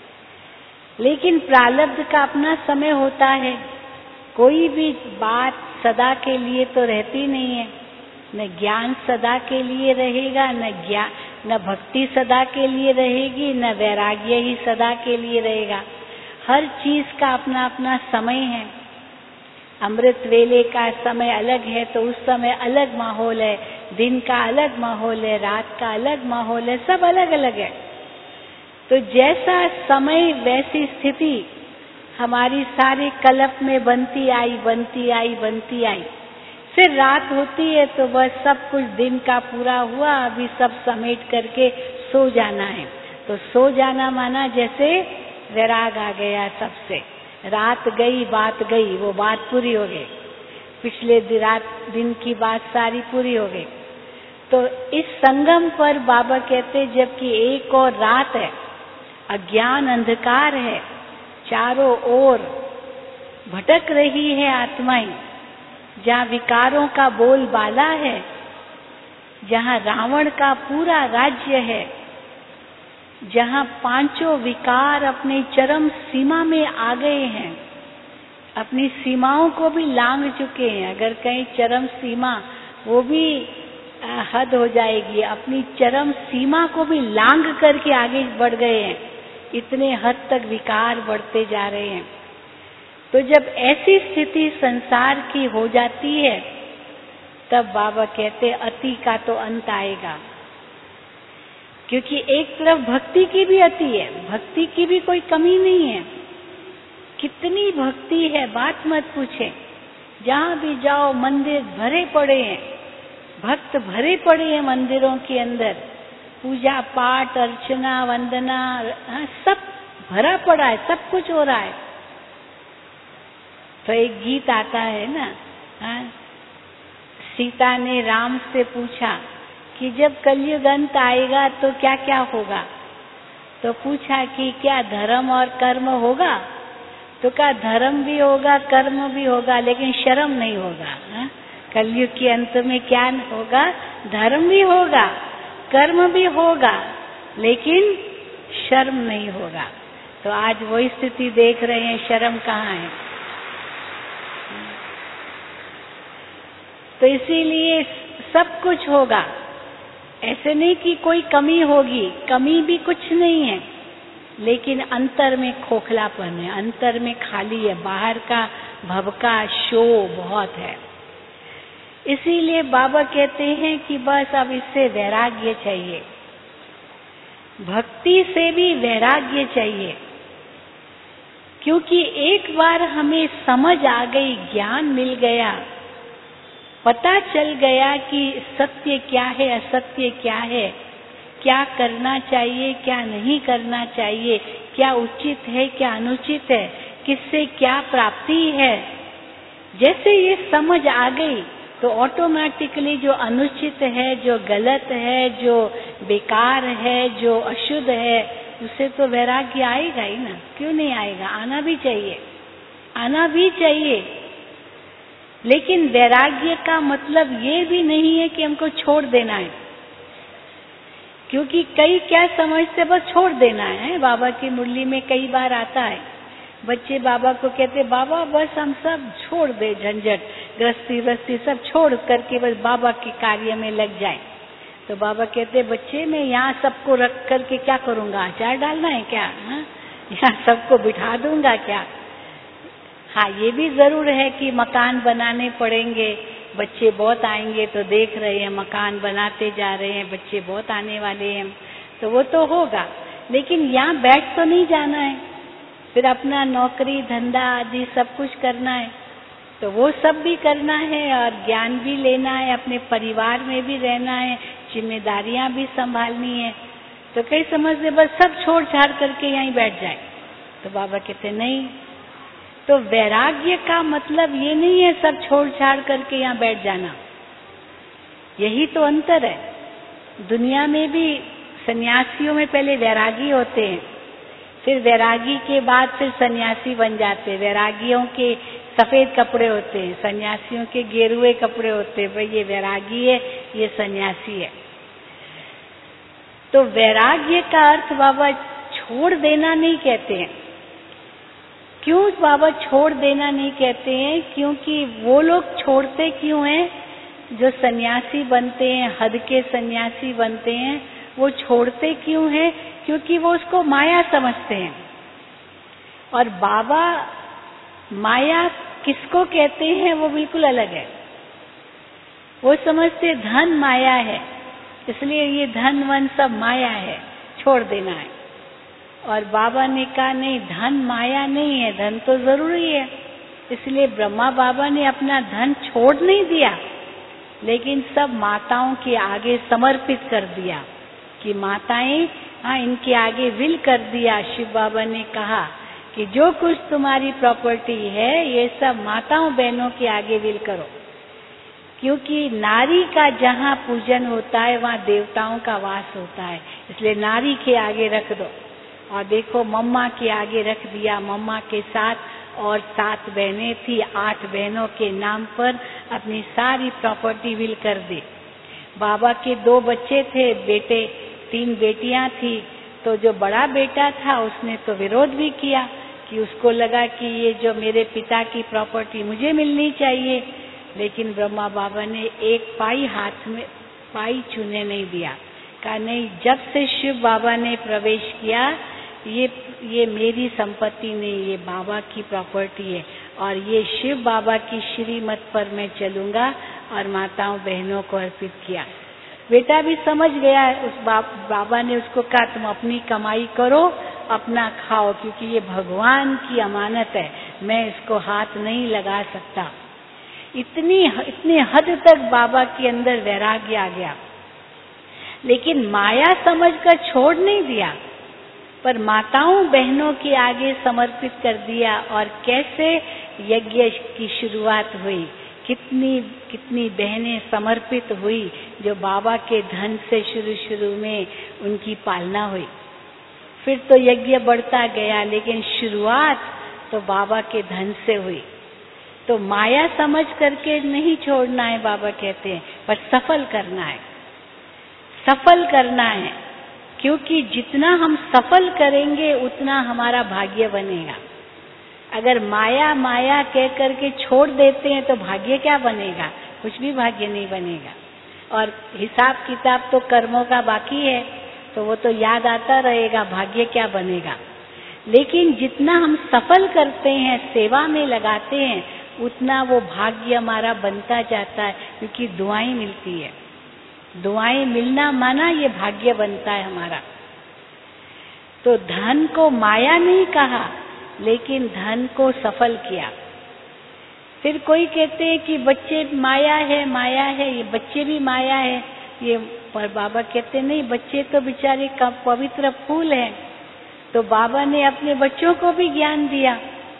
लेकिन प्रारब्ध का अपना समय होता है। कोई भी बात सदा के लिए तो रहती नहीं है, न ज्ञान सदा के लिए रहेगा, न ज्ञान न भक्ति सदा के लिए रहेगी, न वैराग्य ही सदा के लिए रहेगा। हर चीज का अपना अपना समय है। अमृत वेले का समय अलग है, तो उस समय अलग माहौल है, दिन का अलग माहौल है, रात का अलग माहौल है, सब अलग अलग है। तो जैसा समय वैसी स्थिति हमारी सारी कल्प में बनती आई बनती आई बनती आई। फिर रात होती है तो बस सब कुछ दिन का पूरा हुआ, अभी सब समेट करके सो जाना है। तो सो जाना माना जैसे वैराग आ गया सबसे, रात गई बात गई, वो बात पूरी हो गई, पिछले रात दिन की बात सारी पूरी हो गई। तो इस संगम पर बाबा कहते जबकि एक और रात है, अज्ञान अंधकार है, चारों ओर भटक रही है आत्माएं, जहाँ विकारों का बोलबाला है, जहाँ रावण का पूरा राज्य है, जहाँ पांचों विकार अपने चरम सीमा में आ गए हैं, अपनी सीमाओं को भी लांघ चुके हैं। अगर कहीं चरम सीमा, वो भी हद हो जाएगी, अपनी चरम सीमा को भी लांघ करके आगे बढ़ गए हैं। इतने हद तक विकार बढ़ते जा रहे हैं। तो जब ऐसी स्थिति संसार की हो जाती है, तब बाबा कहते अति का तो अंत आएगा। क्योंकि एक तरफ भक्ति की भी अति है, भक्ति की भी कोई कमी नहीं है। कितनी भक्ति है बात मत पूछे, जहाँ भी जाओ मंदिर भरे पड़े हैं, भक्त भरे पड़े हैं मंदिरों के अंदर, पूजा पाठ अर्चना वंदना, हाँ, सब भरा पड़ा है, सब कुछ हो रहा है। तो एक गीत आता है ना, हाँ, सीता ने राम से पूछा कि जब कलयुग अंत आएगा तो क्या क्या होगा। तो पूछा कि क्या धर्म और कर्म होगा। तो कहा धर्म भी होगा कर्म भी होगा, लेकिन शर्म नहीं होगा। हाँ? कलयुग के अंत में क्या होगा, धर्म भी होगा कर्म भी होगा, लेकिन शर्म नहीं होगा। तो आज वही स्थिति देख रहे हैं, शर्म कहाँ है। तो इसीलिए सब कुछ होगा, ऐसे नहीं कि कोई कमी होगी, कमी भी कुछ नहीं है, लेकिन अंतर में खोखलापन है, अंतर में खाली है, बाहर का भवका शो बहुत है। इसीलिए बाबा कहते हैं कि बस अब इससे वैराग्य चाहिए, भक्ति से भी वैराग्य चाहिए। क्योंकि एक बार हमें समझ आ गई, ज्ञान मिल गया, पता चल गया कि सत्य क्या है, असत्य क्या है, क्या करना चाहिए, क्या नहीं करना चाहिए, क्या उचित है, क्या अनुचित है, किससे क्या प्राप्ति है। जैसे ये समझ आ गई तो ऑटोमेटिकली जो अनुचित है, जो गलत है, जो बेकार है, जो अशुद्ध है, उससे तो वैराग्य आएगा ही ना। क्यों नहीं आएगा? आना भी चाहिए, आना भी चाहिए। लेकिन वैराग्य का मतलब ये भी नहीं है कि हमको छोड़ देना है, क्योंकि कई क्या समझते बस छोड़ देना है। बाबा की मुरली में कई बार आता है, बच्चे बाबा को कहते बाबा बस हम सब छोड़ दे, झंझट गृहस्थी वृहस्थी सब छोड़ करके बस बाबा के कार्य में लग जाए। तो बाबा कहते बच्चे मैं यहाँ सबको रख करके क्या करूँगा? अचार डालना है क्या? हाँ, यहाँ सबको बिठा दूंगा क्या? हाँ, ये भी जरूर है कि मकान बनाने पड़ेंगे, बच्चे बहुत आएंगे तो देख रहे हैं मकान बनाते जा रहे हैं, बच्चे बहुत आने वाले हैं, तो वो तो होगा। लेकिन यहाँ बैठ तो नहीं जाना है, फिर अपना नौकरी धंधा आदि सब कुछ करना है, तो वो सब भी करना है और ज्ञान भी लेना है, अपने परिवार में भी रहना है, जिम्मेदारियां भी संभालनी है। तो कई समझते बस सब छोड़ छाड़ करके यहीं बैठ जाए। तो बाबा कहते नहीं। तो वैराग्य का मतलब ये नहीं है सब छोड़ छाड़ करके यहाँ बैठ जाना, यही तो अंतर है। दुनिया में भी सन्यासियों में पहले वैरागी होते हैं, फिर वैरागी के बाद फिर सन्यासी बन जाते हैं। वैरागियों के सफेद कपड़े होते हैं, सन्यासियों के गेरुए कपड़े होते हैं। भाई ये वैरागी है, ये सन्यासी है। तो वैराग्य का अर्थ बाबा छोड़ देना नहीं कहते हैं। क्यों बाबा छोड़ देना नहीं कहते हैं? क्योंकि वो लोग छोड़ते क्यों हैं जो सन्यासी बनते हैं, हद के सन्यासी बनते हैं, वो छोड़ते क्यों हैं? क्योंकि वो उसको माया समझते हैं। और बाबा माया किसको कहते हैं वो बिल्कुल अलग है। वो समझते धन माया है, इसलिए ये धन वन सब माया है, छोड़ देना है। और बाबा ने कहा नहीं, धन माया नहीं है, धन तो जरूरी है। इसलिए ब्रह्मा बाबा ने अपना धन छोड़ नहीं दिया, लेकिन सब माताओं के आगे समर्पित कर दिया कि माताएं, हाँ, इनके आगे विल कर दिया। शिव बाबा ने कहा कि जो कुछ तुम्हारी प्रॉपर्टी है ये सब माताओं बहनों के आगे विल करो, क्योंकि नारी का जहाँ पूजन होता है वहाँ देवताओं का वास होता है, इसलिए नारी के आगे रख दो। और देखो मम्मा के आगे रख दिया, मम्मा के साथ और सात बहनें थी, आठ बहनों के नाम पर अपनी सारी प्रॉपर्टी विल कर दी। बाबा के दो बच्चे थे, बेटे, तीन बेटियां थी। तो जो बड़ा बेटा था उसने तो विरोध भी किया कि उसको लगा कि ये जो मेरे पिता की प्रॉपर्टी मुझे मिलनी चाहिए। लेकिन ब्रह्मा बाबा ने एक पाई हाथ में पाई छूने नहीं दिया। कहा नहीं, जब से शिव बाबा ने प्रवेश किया ये ये मेरी संपत्ति नहीं, ये बाबा की प्रॉपर्टी है और ये शिव बाबा की श्रीमत पर मैं चलूंगा। और माताओं बहनों को अर्पित किया। बेटा भी समझ गया, उस बा, बाबा ने उसको कहा तुम अपनी कमाई करो, अपना खाओ, क्योंकि ये भगवान की अमानत है, मैं इसको हाथ नहीं लगा सकता। इतनी इतने हद तक बाबा के अंदर वैराग्य आ गया। लेकिन माया समझकर छोड़ नहीं दिया, पर माताओं बहनों के आगे समर्पित कर दिया। और कैसे यज्ञ की शुरुआत हुई, कितनी कितनी बहनें समर्पित हुई, जो बाबा के धन से शुरू शुरू में उनकी पालना हुई। फिर तो यज्ञ बढ़ता गया, लेकिन शुरुआत तो बाबा के धन से हुई। तो माया समझ करके नहीं छोड़ना है बाबा कहते हैं, पर सफल करना है, सफल करना है। क्योंकि जितना हम सफल करेंगे उतना हमारा भाग्य बनेगा। अगर माया माया कह करके छोड़ देते हैं तो भाग्य क्या बनेगा? कुछ भी भाग्य नहीं बनेगा। और हिसाब किताब तो कर्मों का बाकी है, तो वो तो याद आता रहेगा, भाग्य क्या बनेगा। लेकिन जितना हम सफल करते हैं, सेवा में लगाते हैं, उतना वो भाग्य हमारा बनता जाता है, क्योंकि दुआएं मिलती है। दुआएं मिलना माना ये भाग्य बनता है हमारा। तो धन को माया नहीं कहा, लेकिन धन को सफल किया। फिर कोई कहते हैं कि बच्चे माया है, माया है, ये बच्चे भी माया है, ये पर बाबा कहते नहीं, बच्चे तो बेचारे का पवित्र फूल हैं। तो बाबा ने अपने बच्चों को भी ज्ञान दिया,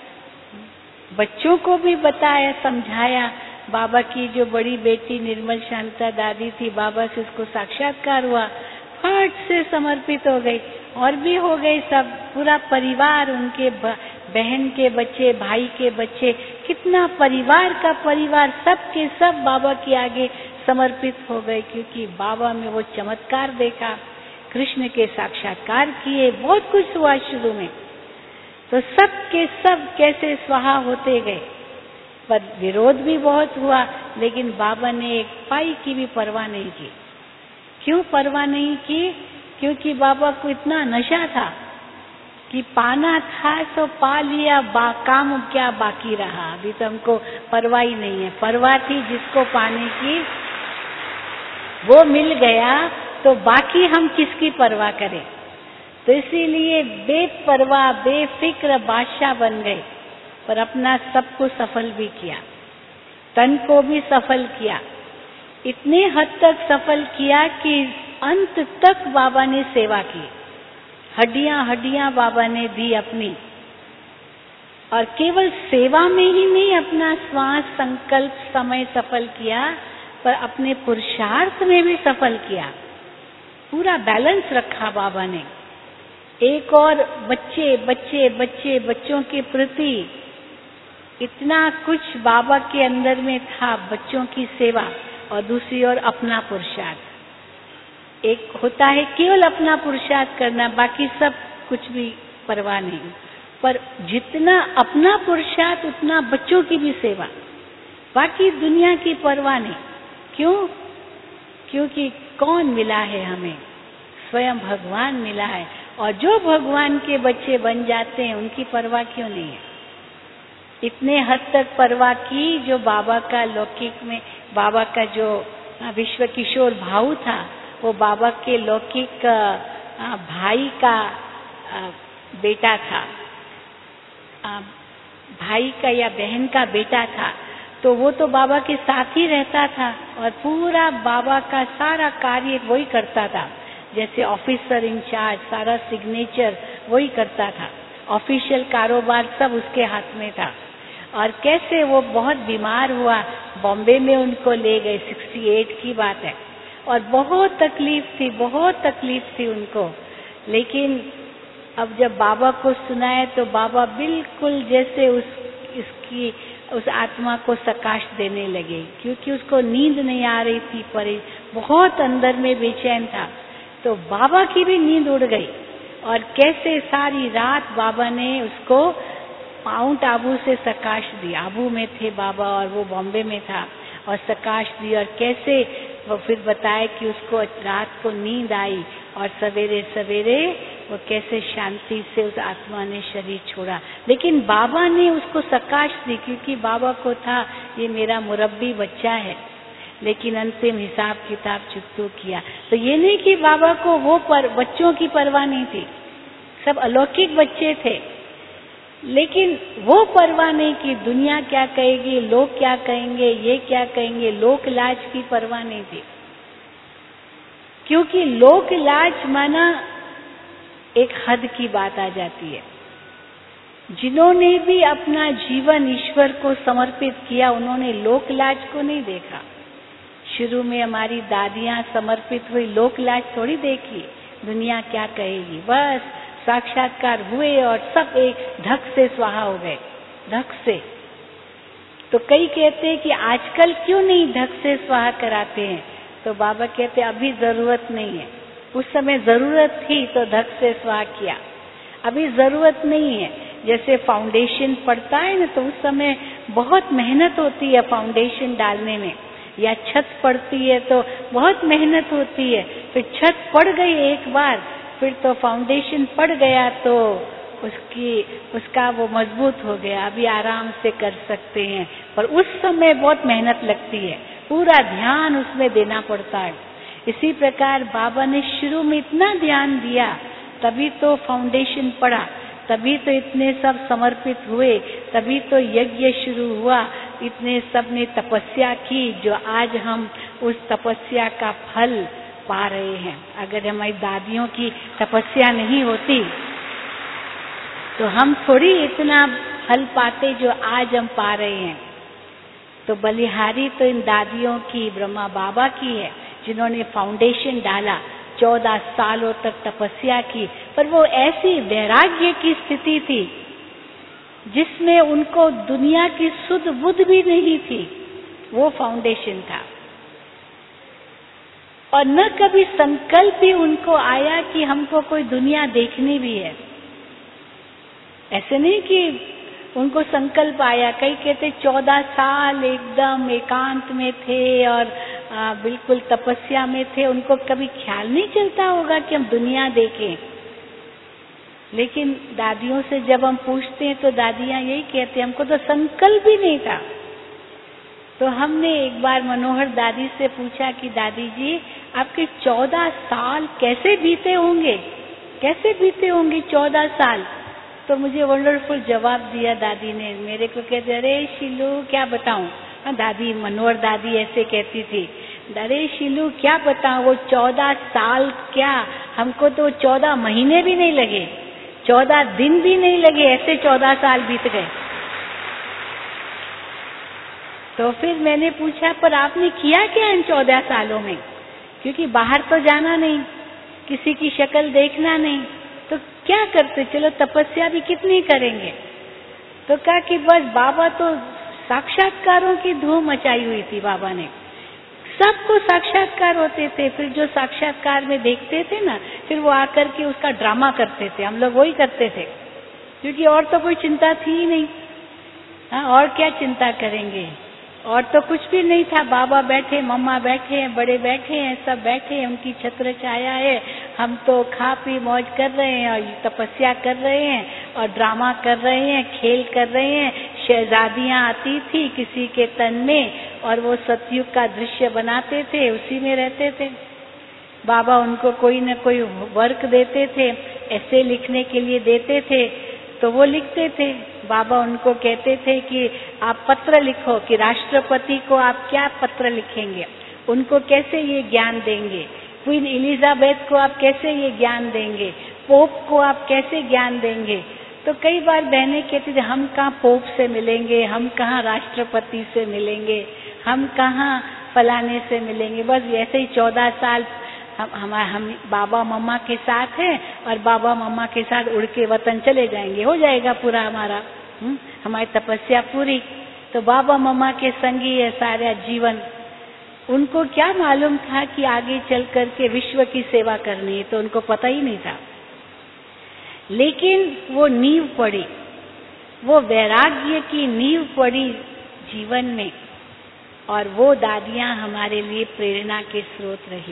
बच्चों को भी बताया, समझाया। बाबा की जो बड़ी बेटी निर्मल शांता दादी थी, बाबा से उसको साक्षात्कार हुआ, फट से समर्पित हो गई, और भी हो गई सब, पूरा परिवार, उनके बहन के बच्चे, भाई के बच्चे, कितना परिवार का परिवार, सब के सब बाबा के आगे समर्पित हो गए, क्योंकि बाबा में वो चमत्कार देखा, कृष्ण के साक्षात्कार किए, बहुत कुछ हुआ शुरू में। तो सब के सब कैसे स्वाहा होते गए, पर विरोध भी बहुत हुआ, लेकिन बाबा ने एक पाई की भी परवाह नहीं की। क्यों परवाह नहीं की? क्योंकि बाबा को इतना नशा था कि पाना था तो पा लिया, बा, काम क्या बाकी रहा, अभी तो हमको परवाह ही नहीं है। परवाह थी जिसको पाने की, वो मिल गया, तो बाकी हम किसकी परवाह करें। तो इसीलिए बेपरवाह बेफिक्र बादशाह बन गए, पर अपना सबको सफल भी किया, तन को भी सफल किया, इतने हद तक सफल किया कि अंत तक बाबा ने सेवा की, हड्डियां हड्डियां बाबा ने दी अपनी, और केवल सेवा में ही नहीं अपना श्वास संकल्प समय सफल किया, पर अपने पुरुषार्थ में भी सफल किया। पूरा बैलेंस रखा बाबा ने। एक और बच्चे बच्चे बच्चे बच्चों के प्रति इतना कुछ बाबा के अंदर में था, बच्चों की सेवा, और दूसरी ओर अपना पुरुषार्थ। एक होता है केवल अपना पुरुषार्थ करना, बाकी सब कुछ भी परवाह नहीं, पर जितना अपना पुरुषार्थ उतना बच्चों की भी सेवा, बाकी दुनिया की परवाह नहीं। क्यों? क्योंकि कौन मिला है हमें? स्वयं भगवान मिला है, और जो भगवान के बच्चे बन जाते हैं उनकी परवाह क्यों नहीं है? इतने हद तक परवाह की, जो बाबा का लौकिक में, बाबा का जो विश्व किशोर भाऊ था, वो बाबा के लौकिक भाई का बेटा था, भाई का या बहन का बेटा था। तो वो तो बाबा के साथ ही रहता था, और पूरा बाबा का सारा कार्य वही करता था, जैसे ऑफिसर इंचार्ज, सारा सिग्नेचर वही करता था, ऑफिशियल कारोबार सब उसके हाथ में था। और कैसे वो बहुत बीमार हुआ, बॉम्बे में उनको ले गए, अड़सठ की बात है, और बहुत तकलीफ थी, बहुत तकलीफ थी उनको। लेकिन अब जब बाबा को सुनाए तो बाबा बिल्कुल जैसे उस इसकी उस आत्मा को सकाश देने लगे, क्योंकि उसको नींद नहीं आ रही थी, पर बहुत अंदर में बेचैन था। तो बाबा की भी नींद उड़ गई, और कैसे सारी रात बाबा ने उसको माउंट आबू से सकाश दी। आबू में थे बाबा और वो बॉम्बे में था, और सकाश दी, और कैसे वो फिर बताया कि उसको रात को नींद आई, और सवेरे सवेरे वो कैसे शांति से उस आत्मा ने शरीर छोड़ा। लेकिन बाबा ने उसको सकाश दी, क्योंकि बाबा को था ये मेरा मुरब्बी बच्चा है, लेकिन अंतिम हिसाब किताब चुकतो किया। तो ये नहीं कि बाबा को वो पर बच्चों की परवाह नहीं थी, सब अलौकिक बच्चे थे, लेकिन वो परवाह नहीं कि दुनिया क्या कहेगी, लोग क्या कहेंगे, ये क्या कहेंगे, लोक लाज की परवाह नहीं थी। क्योंकि लोक लाज माना एक हद की बात आ जाती है। जिन्होंने भी अपना जीवन ईश्वर को समर्पित किया, उन्होंने लोक लाज को नहीं देखा। शुरू में हमारी दादियां समर्पित हुई, लोक लाज थोड़ी देखी, दुनिया क्या कहेगी, बस साक्षात्कार हुए और सब एक धक से स्वाहा हो गए, धक से। तो कई कहते हैं कि आजकल क्यों नहीं धक से स्वाहा कराते हैं, तो बाबा कहते अभी जरूरत नहीं है, उस समय जरूरत थी तो धक से स्वाहा किया, अभी जरूरत नहीं है। जैसे फाउंडेशन पड़ता है ना, तो उस समय बहुत मेहनत होती है फाउंडेशन डालने में, या छत पड़ती है तो बहुत मेहनत होती है, फिर छत पड़ गई एक बार, फिर तो फाउंडेशन पड़ गया तो उसकी उसका वो मजबूत हो गया, अभी आराम से कर सकते हैं। पर उस समय बहुत मेहनत लगती है, पूरा ध्यान उसमें देना पड़ता है। इसी प्रकार बाबा ने शुरू में इतना ध्यान दिया, तभी तो फाउंडेशन पड़ा, तभी तो इतने सब समर्पित हुए, तभी तो यज्ञ शुरू हुआ, इतने सब ने तपस्या की, जो आज हम उस तपस्या का फल पा रहे हैं। अगर हमारी दादियों की तपस्या नहीं होती तो हम थोड़ी इतना फल पाते जो आज हम पा रहे हैं। तो बलिहारी तो इन दादियों की, ब्रह्मा बाबा की है, जिन्होंने फाउंडेशन डाला, चौदह सालों तक तपस्या की। पर वो ऐसी वैराग्य की स्थिति थी जिसमें उनको दुनिया की सुध बुध भी नहीं थी, वो फाउंडेशन था। और न कभी संकल्प भी उनको आया कि हमको कोई दुनिया देखनी भी है। ऐसे नहीं कि उनको संकल्प आया, कई कहते चौदह साल एकदम एकांत में थे और आ, बिल्कुल तपस्या में थे, उनको कभी ख्याल नहीं चलता होगा कि हम दुनिया देखें। लेकिन दादियों से जब हम पूछते हैं तो दादियां यही कहते हैं, हमको तो संकल्प भी नहीं था। तो हमने एक बार मनोहर दादी से पूछा कि दादी जी, आपके चौदह साल कैसे बीते होंगे, कैसे बीते होंगे चौदह साल? तो मुझे वंडरफुल जवाब दिया दादी ने। मेरे को कहते, अरे शीलू क्या बताऊं। हाँ दादी, मनोहर दादी ऐसे कहती थी, अरे शीलू क्या बताऊं, वो चौदह साल क्या, हमको तो चौदह महीने भी नहीं लगे, चौदह दिन भी नहीं लगे, ऐसे चौदह साल बीत गए। तो फिर मैंने पूछा, पर आपने किया क्या इन चौदह सालों में? क्योंकि बाहर तो जाना नहीं, किसी की शक्ल देखना नहीं, तो क्या करते? चलो तपस्या भी कितनी करेंगे। तो कहा कि बस बाबा तो साक्षात्कारों की धूम मचाई हुई थी। बाबा ने सबको साक्षात्कार होते थे, फिर जो साक्षात्कार में देखते थे ना, फिर वो आकर के उसका ड्रामा करते थे। हम लोग वही करते थे, क्योंकि और तो कोई चिंता थी ही नहीं। हाँ, और क्या चिंता करेंगे, और तो कुछ भी नहीं था। बाबा बैठे, मम्मा बैठे हैं, बड़े बैठे हैं, सब बैठे हैं, उनकी छत्र छाया है, हम तो खा पी मौज कर रहे हैं और तपस्या कर रहे हैं और ड्रामा कर रहे हैं, खेल कर रहे हैं। शहजादियां आती थी किसी के तन में और वो सतयुग का दृश्य बनाते थे, उसी में रहते थे। बाबा उनको कोई न कोई वर्क देते थे, ऐसे लिखने के लिए देते थे, तो वो लिखते थे। बाबा उनको कहते थे कि आप पत्र लिखो, कि राष्ट्रपति को आप क्या पत्र लिखेंगे, उनको कैसे ये ज्ञान देंगे, क्वीन एलिजाबेथ को आप कैसे ये ज्ञान देंगे, पोप को आप कैसे ज्ञान देंगे। तो कई बार बहनें कहती थी, हम कहाँ पोप से मिलेंगे, हम कहाँ राष्ट्रपति से मिलेंगे, हम कहाँ फलाने से मिलेंगे। बस ऐसे ही चौदह साल हम हम, हम बाबा मम्मा के साथ हैं और बाबा मम्मा के साथ उड़ के वतन चले जाएंगे, हो जाएगा पूरा हमारा, हुँ? हमारी तपस्या पूरी। तो बाबा मम्मा के संगी है सारा जीवन। उनको क्या मालूम था कि आगे चल करके विश्व की सेवा करनी है, तो उनको पता ही नहीं था। लेकिन वो नींव पड़ी, वो वैराग्य की नींव पड़ी जीवन में, और वो दादियां हमारे लिए प्रेरणा के स्रोत रही।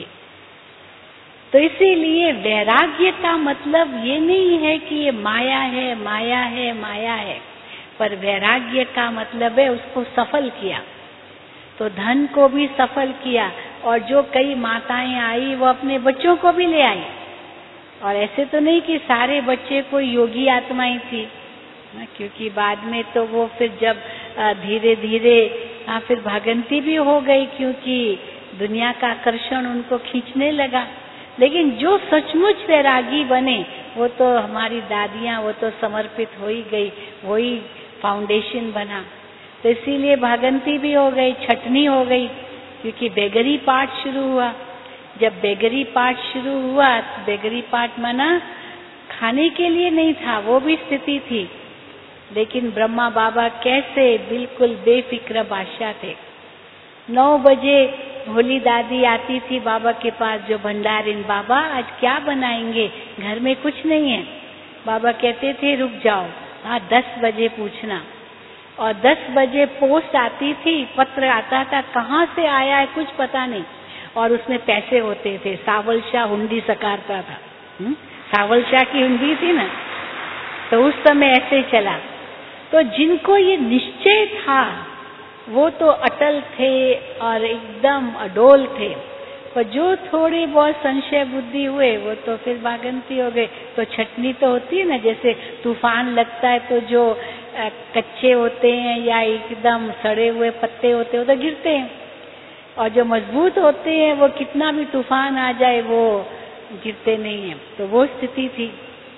तो इसीलिए वैराग्य का मतलब ये नहीं है कि ये माया है, माया है, माया है, पर वैराग्य का मतलब है उसको सफल किया। तो धन को भी सफल किया, और जो कई माताएं आई वो अपने बच्चों को भी ले आई। और ऐसे तो नहीं कि सारे बच्चे कोई योगी आत्माएं थी, क्योंकि बाद में तो वो फिर जब धीरे धीरे हाँ फिर भागंती भी हो गई, क्योंकि दुनिया का आकर्षण उनको खींचने लगा। लेकिन जो सचमुच वैरागी बने वो तो हमारी दादियां, वो तो समर्पित हो ही गई, वही फाउंडेशन बना। तो इसीलिए भागंती भी हो गई, छटनी हो गई, क्योंकि बेगरी पाठ शुरू हुआ। जब बेगरी पाठ शुरू हुआ, तो बेगरी पाठ माना खाने के लिए नहीं था, वो भी स्थिति थी। लेकिन ब्रह्मा बाबा कैसे बिल्कुल बेफिक्र बादशाह थे। नौ बजे भोली दादी आती थी बाबा के पास, जो भंडारिन, बाबा आज क्या बनाएंगे, घर में कुछ नहीं है। बाबा कहते थे रुक जाओ, हाँ दस बजे पूछना। और दस बजे पोस्ट आती थी, पत्र आता था, कहाँ से आया है कुछ पता नहीं, और उसमें पैसे होते थे। सावल शाह हुंडी सकारता था, हुँ? सावल शाह की हुंडी थी ना, तो उस समय ऐसे चला। तो जिनको ये निश्चय था वो तो अटल थे और एकदम अडोल थे, पर जो थोड़ी बहुत संशय बुद्धि हुए वो तो फिर भागंती हो गए। तो छटनी तो होती है ना, जैसे तूफान लगता है तो जो कच्चे होते हैं या एकदम सड़े हुए पत्ते होते हैं वो तो गिरते हैं, और जो मजबूत होते हैं वो कितना भी तूफान आ जाए वो गिरते नहीं हैं। तो वो स्थिति थी।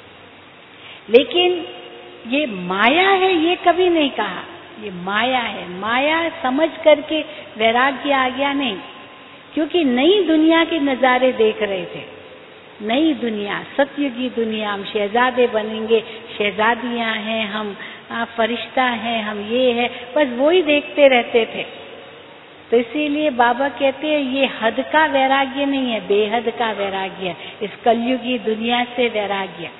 लेकिन ये माया है ये कभी नहीं कहा, ये माया है। माया समझ करके वैराग्य आ गया नहीं, क्योंकि नई दुनिया के नजारे देख रहे थे। नई दुनिया, सतयुगी दुनिया, हम शहजादे बनेंगे, शहजादियां हैं हम, आ, फरिश्ता हैं हम, ये है, बस वो ही देखते रहते थे। तो इसीलिए बाबा कहते हैं ये हद का वैराग्य नहीं है, बेहद का वैराग्य, इस कलयुगी दुनिया से वैराग्य।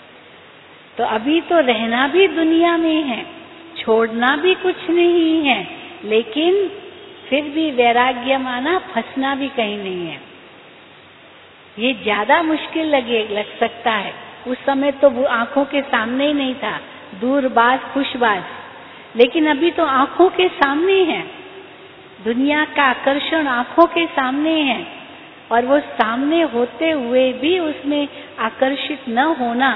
तो अभी तो रहना भी दुनिया में है, छोड़ना भी कुछ नहीं है, लेकिन फिर भी वैराग्य माना फंसना भी कहीं नहीं है। ये ज्यादा मुश्किल लगे लग सकता है। उस समय तो वो आंखों के सामने ही नहीं था, दूरबाज खुशबाज, लेकिन अभी तो आंखों के सामने है। दुनिया का आकर्षण आंखों के सामने है, और वो सामने होते हुए भी उसमें आकर्षित न होना,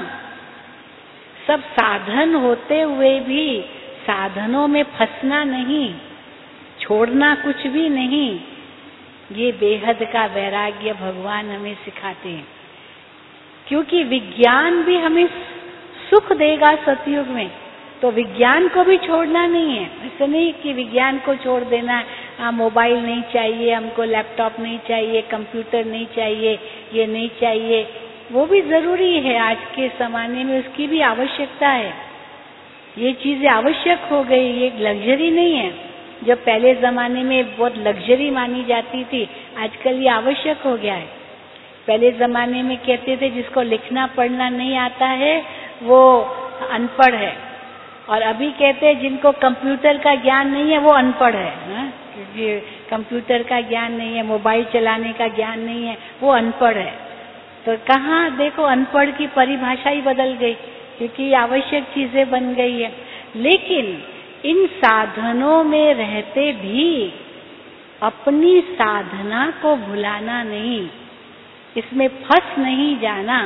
सब साधन होते हुए भी साधनों में फंसना नहीं, छोड़ना कुछ भी नहीं, ये बेहद का वैराग्य भगवान हमें सिखाते हैं। क्योंकि विज्ञान भी हमें सुख देगा सतयुग में, तो विज्ञान को भी छोड़ना नहीं है। ऐसा नहीं कि विज्ञान को छोड़ देना, हाँ मोबाइल नहीं चाहिए हमको, लैपटॉप नहीं चाहिए, कंप्यूटर नहीं चाहिए, ये नहीं चाहिए, वो भी जरूरी है। आज के जमाने में उसकी भी आवश्यकता है, ये चीजें आवश्यक हो गई, ये लग्जरी नहीं है। जो पहले जमाने में बहुत लग्जरी मानी जाती थी, आजकल ये आवश्यक हो गया है। पहले जमाने में कहते थे जिसको लिखना पढ़ना नहीं आता है वो अनपढ़ है, और अभी कहते हैं जिनको कंप्यूटर का ज्ञान नहीं है वो अनपढ़ है, हाँ? क्योंकि कंप्यूटर का ज्ञान नहीं है, मोबाइल चलाने का ज्ञान नहीं है, वो अनपढ़ है। तो कहाँ देखो अनपढ़ की परिभाषा ही बदल गई, क्योंकि आवश्यक चीजें बन गई है। लेकिन इन साधनों में रहते भी अपनी साधना को भुलाना नहीं, इसमें फंस नहीं जाना।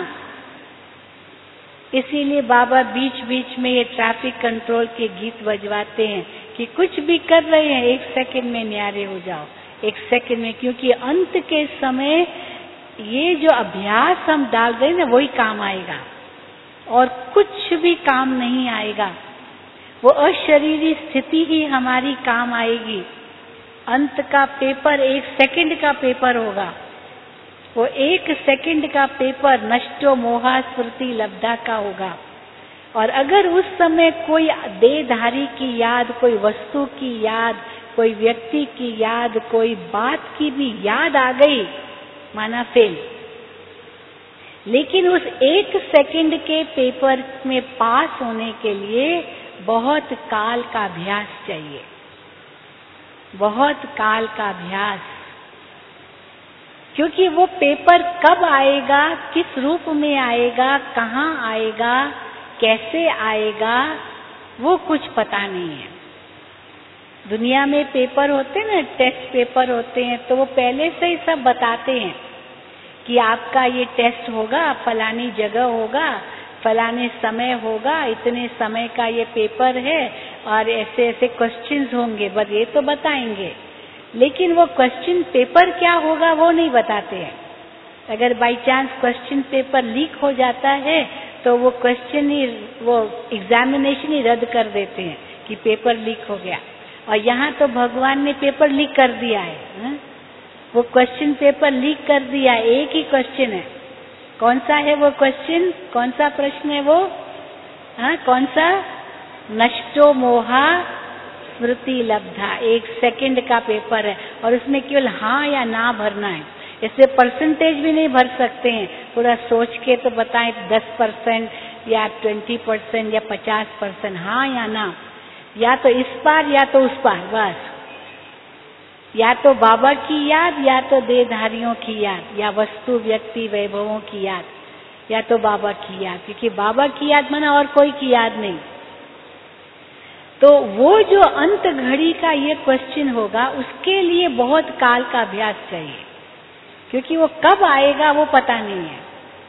इसीलिए बाबा बीच बीच में ये ट्रैफिक कंट्रोल के गीत बजवाते हैं कि कुछ भी कर रहे हैं एक सेकंड में न्यारे हो जाओ, एक सेकंड में, क्योंकि अंत के समय ये जो अभ्यास हम डाल रहे हैं ना वही काम आएगा, और कुछ भी काम नहीं आएगा। वो अशरीरी स्थिति ही हमारी काम आएगी। अंत का पेपर एक सेकंड का पेपर होगा, वो एक सेकंड का पेपर नष्टो मोहा स्मृति लब्धा का होगा। और अगर उस समय कोई देहधारी की याद, कोई वस्तु की याद, कोई व्यक्ति की याद, कोई बात की भी याद आ गई, माना फेल। लेकिन उस एक सेकंड के पेपर में पास होने के लिए बहुत काल का अभ्यास चाहिए, बहुत काल का अभ्यास। क्योंकि वो पेपर कब आएगा, किस रूप में आएगा, कहाँ आएगा, कैसे आएगा, वो कुछ पता नहीं है। दुनिया में पेपर होते हैं ना, टेस्ट पेपर होते हैं, तो वो पहले से ही सब बताते हैं कि आपका ये टेस्ट होगा, फलानी जगह होगा, फलाने समय होगा, इतने समय का ये पेपर है, और ऐसे ऐसे क्वेश्चंस होंगे, बस ये तो बताएंगे। लेकिन वो क्वेश्चन पेपर क्या होगा वो नहीं बताते हैं। अगर by chance question paper leak हो जाता है तो वो क्वेश्चन ही, वो एग्जामिनेशन ही रद्द कर देते हैं कि पेपर लीक हो गया। और यहाँ तो भगवान ने पेपर लीक कर दिया है, हा? वो क्वेश्चन पेपर लीक कर दिया, एक ही क्वेश्चन है। कौन सा है वो क्वेश्चन, कौन सा प्रश्न है वो, हाँ कौन सा, नष्टो मोहा स्मृति लब्धा, एक सेकंड का पेपर है, और उसमें केवल हाँ या ना भरना है। इससे परसेंटेज भी नहीं भर सकते हैं, पूरा सोच के तो बताएं दस परसेंट या ट्वेंटी परसेंट या पचास परसेंट, हाँ या ना, या तो इस पार या तो उस पार, बस। या तो बाबा की याद, या तो देहधारियों की याद, या वस्तु व्यक्ति वैभवों की याद, या तो बाबा की याद, क्योंकि बाबा की याद माना और कोई की याद नहीं। तो वो जो अंत घड़ी का ये क्वेश्चन होगा, उसके लिए बहुत काल का अभ्यास चाहिए, क्योंकि वो कब आएगा वो पता नहीं है।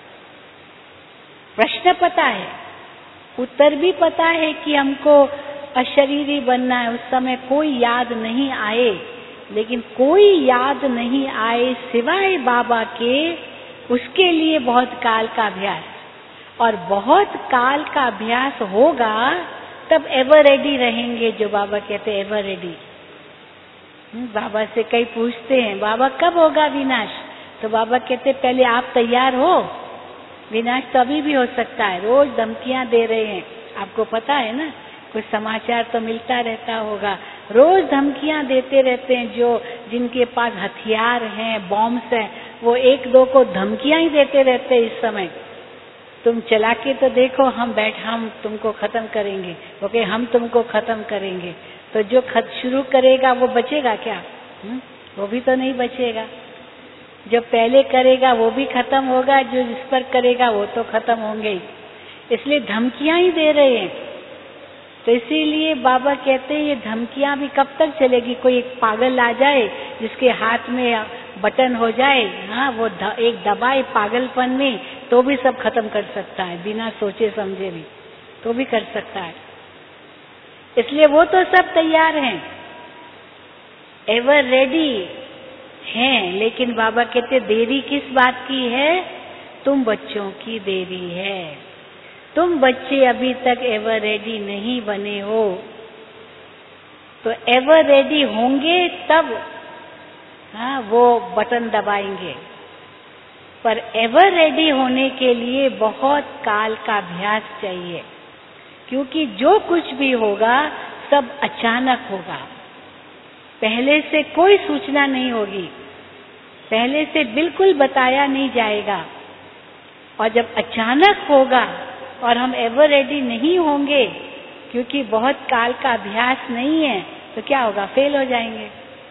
प्रश्न पता है, उत्तर भी पता है कि हमको अशरीरी बनना है, उस समय कोई याद नहीं आए, लेकिन कोई याद नहीं आए सिवाय बाबा के, उसके लिए बहुत काल का अभ्यास। और बहुत काल का अभ्यास होगा तब एवर रेडी रहेंगे, जो बाबा कहते हैं एवर रेडी। बाबा से कई पूछते हैं बाबा कब होगा विनाश, तो बाबा कहते पहले आप तैयार हो, विनाश तो अभी भी हो सकता है। रोज धमकियां दे रहे हैं, आपको पता है ना, कुछ समाचार तो मिलता रहता होगा, रोज धमकियां देते रहते हैं। जो जिनके पास हथियार हैं, बॉम्ब्स हैं, वो एक दो को धमकियां ही देते रहते हैं इस समय, तुम चला के तो देखो, हम बैठ हम तुमको खत्म करेंगे, ओके हम तुमको खत्म करेंगे। तो जो खत शुरू करेगा वो बचेगा क्या? हुँ? वो भी तो नहीं बचेगा। जो पहले करेगा वो भी खत्म होगा, जो जिस पर करेगा वो तो खत्म होंगे ही। इसलिए धमकियां ही दे रहे हैं। तो इसीलिए बाबा कहते हैं ये धमकियां भी कब तक चलेगी? कोई एक पागल आ जाए जिसके हाथ में बटन हो जाए, हाँ वो द, एक दबाए पागलपन में, तो भी सब खत्म कर सकता है, बिना सोचे समझे भी तो भी कर सकता है। इसलिए वो तो सब तैयार हैं, एवर रेडी हैं। लेकिन बाबा कहते देरी किस बात की है? तुम बच्चों की देरी है। तुम बच्चे अभी तक एवर रेडी नहीं बने हो। तो एवर रेडी होंगे तब हाँ वो बटन दबाएंगे। पर एवर रेडी होने के लिए बहुत काल का अभ्यास चाहिए, क्योंकि जो कुछ भी होगा सब अचानक होगा, पहले से कोई सूचना नहीं होगी, पहले से बिल्कुल बताया नहीं जाएगा। और जब अचानक होगा और हम एवर रेडी नहीं होंगे, क्योंकि बहुत काल का अभ्यास नहीं है, तो क्या होगा? फेल हो जाएंगे।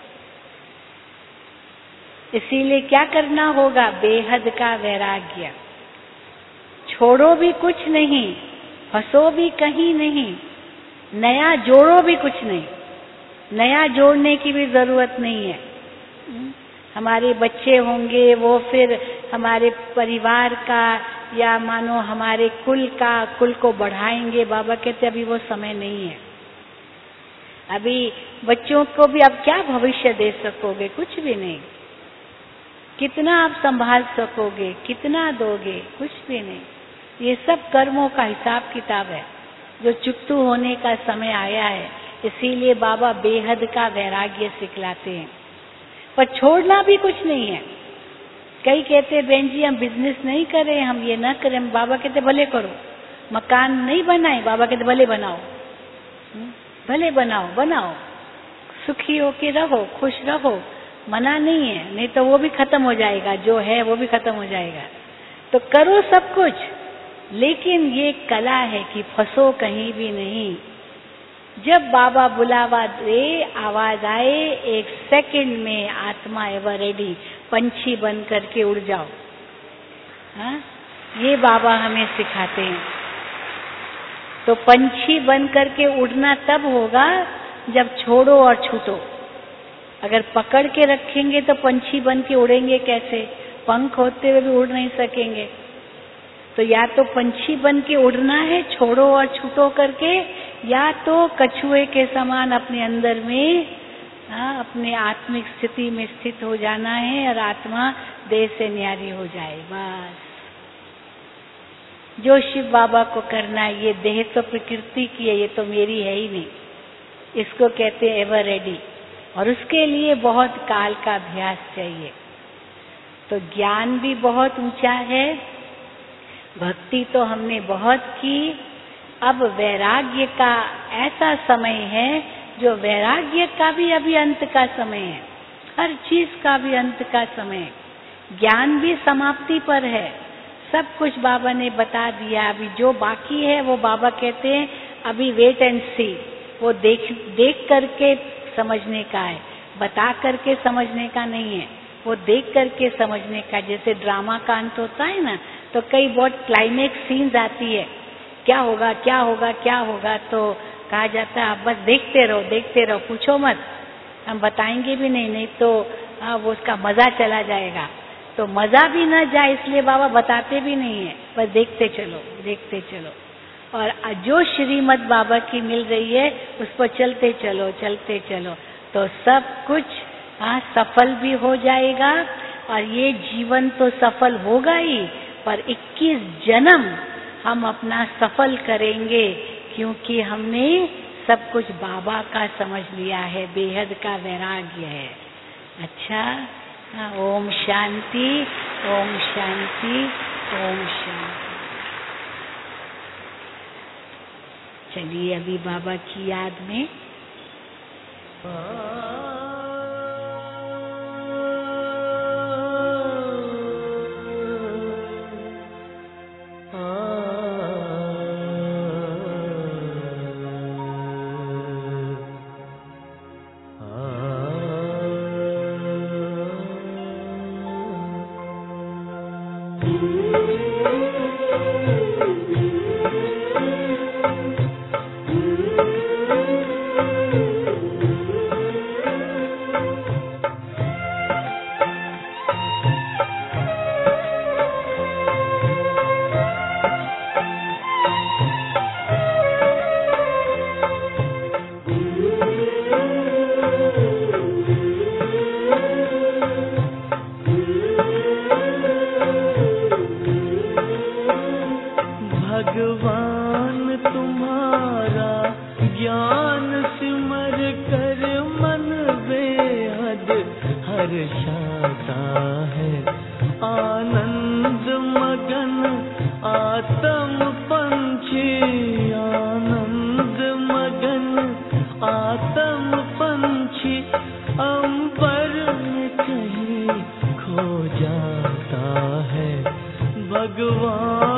इसीलिए क्या करना होगा? बेहद का वैराग्य। छोड़ो भी कुछ नहीं, फंसो भी कहीं नहीं, नया जोड़ो भी कुछ नहीं। नया जोड़ने की भी जरूरत नहीं है। हमारे बच्चे होंगे, वो फिर हमारे परिवार का या मानो हमारे कुल का कुल को बढ़ाएंगे। बाबा कहते अभी वो समय नहीं है। अभी बच्चों को भी अब क्या भविष्य दे सकोगे? कुछ भी नहीं। कितना आप संभाल सकोगे? कितना दोगे? कुछ भी नहीं। ये सब कर्मों का हिसाब किताब है जो चुकतू होने का समय आया है। इसीलिए बाबा बेहद का वैराग्य सिखलाते हैं। पर छोड़ना भी कुछ नहीं है। कई कहते हैं बहन जी हम बिजनेस नहीं करें, हम ये ना करें। बाबा कहते भले करो। मकान नहीं बनाए, बाबा कहते भले बनाओ, भले बनाओ बनाओ, सुखी होके रहो, खुश रहो, मना नहीं है। नहीं तो वो भी खत्म हो जाएगा, जो है वो भी खत्म हो जाएगा। तो करो सब कुछ, लेकिन ये कला है कि फंसो कहीं भी नहीं। जब बाबा बुलावा दे, आवाज आए, एक सेकंड में आत्मा एवर रेडी, पंछी बन करके उड़ जाओ। हाँ, ये बाबा हमें सिखाते हैं। तो पंछी बन करके उड़ना तब होगा जब छोड़ो और छूटो। अगर पकड़ के रखेंगे तो पंछी बन के उड़ेंगे कैसे? पंख होते हुए भी उड़ नहीं सकेंगे। तो या तो पंछी बन के उड़ना है, छोड़ो और छूटो करके, या तो कछुए के समान अपने अंदर में हाँ, अपने आत्मिक स्थिति में स्थित हो जाना है और आत्मा देह से न्यारी हो जाए। बस जो शिव बाबा को करना है। ये देह तो प्रकृति की है, ये तो मेरी है ही नहीं। इसको कहते हैं एवर रेडी। और उसके लिए बहुत काल का अभ्यास चाहिए। तो ज्ञान भी बहुत ऊंचा है, भक्ति तो हमने बहुत की। अब वैराग्य का ऐसा समय है जो वैराग्य का भी अभी अंत का समय है, हर चीज का भी अंत का समय है। ज्ञान भी समाप्ति पर है। सब कुछ बाबा ने बता दिया। अभी जो बाकी है वो बाबा कहते हैं अभी वेट एंड सी। वो देख देख करके समझने का है, बता करके समझने का नहीं है। वो देख करके समझने का। जैसे ड्रामा का अंत होता है ना, तो कई बहुत क्लाइमेक्स सीन्स आती है, क्या होगा क्या होगा क्या होगा। तो कहा जाता है आप बस देखते रहो देखते रहो, पूछो मत, हम बताएंगे भी नहीं, नहीं तो हाँ वो उसका मजा चला जाएगा। तो मजा भी न जाए इसलिए बाबा बताते भी नहीं है, बस देखते चलो देखते चलो। और जो श्रीमत बाबा की मिल रही है उस पर चलते चलो चलते चलो, तो सब कुछ हाँ सफल भी हो जाएगा। और ये जीवन तो सफल होगा ही, पर इक्कीस जन्म हम अपना सफल करेंगे, क्योंकि हमने सब कुछ बाबा का समझ लिया है, बेहद का वैराग्य है। अच्छा, हाँ, ओम शांति, ओम शांति, ओम शांति। चलिए अभी बाबा की याद में भगवान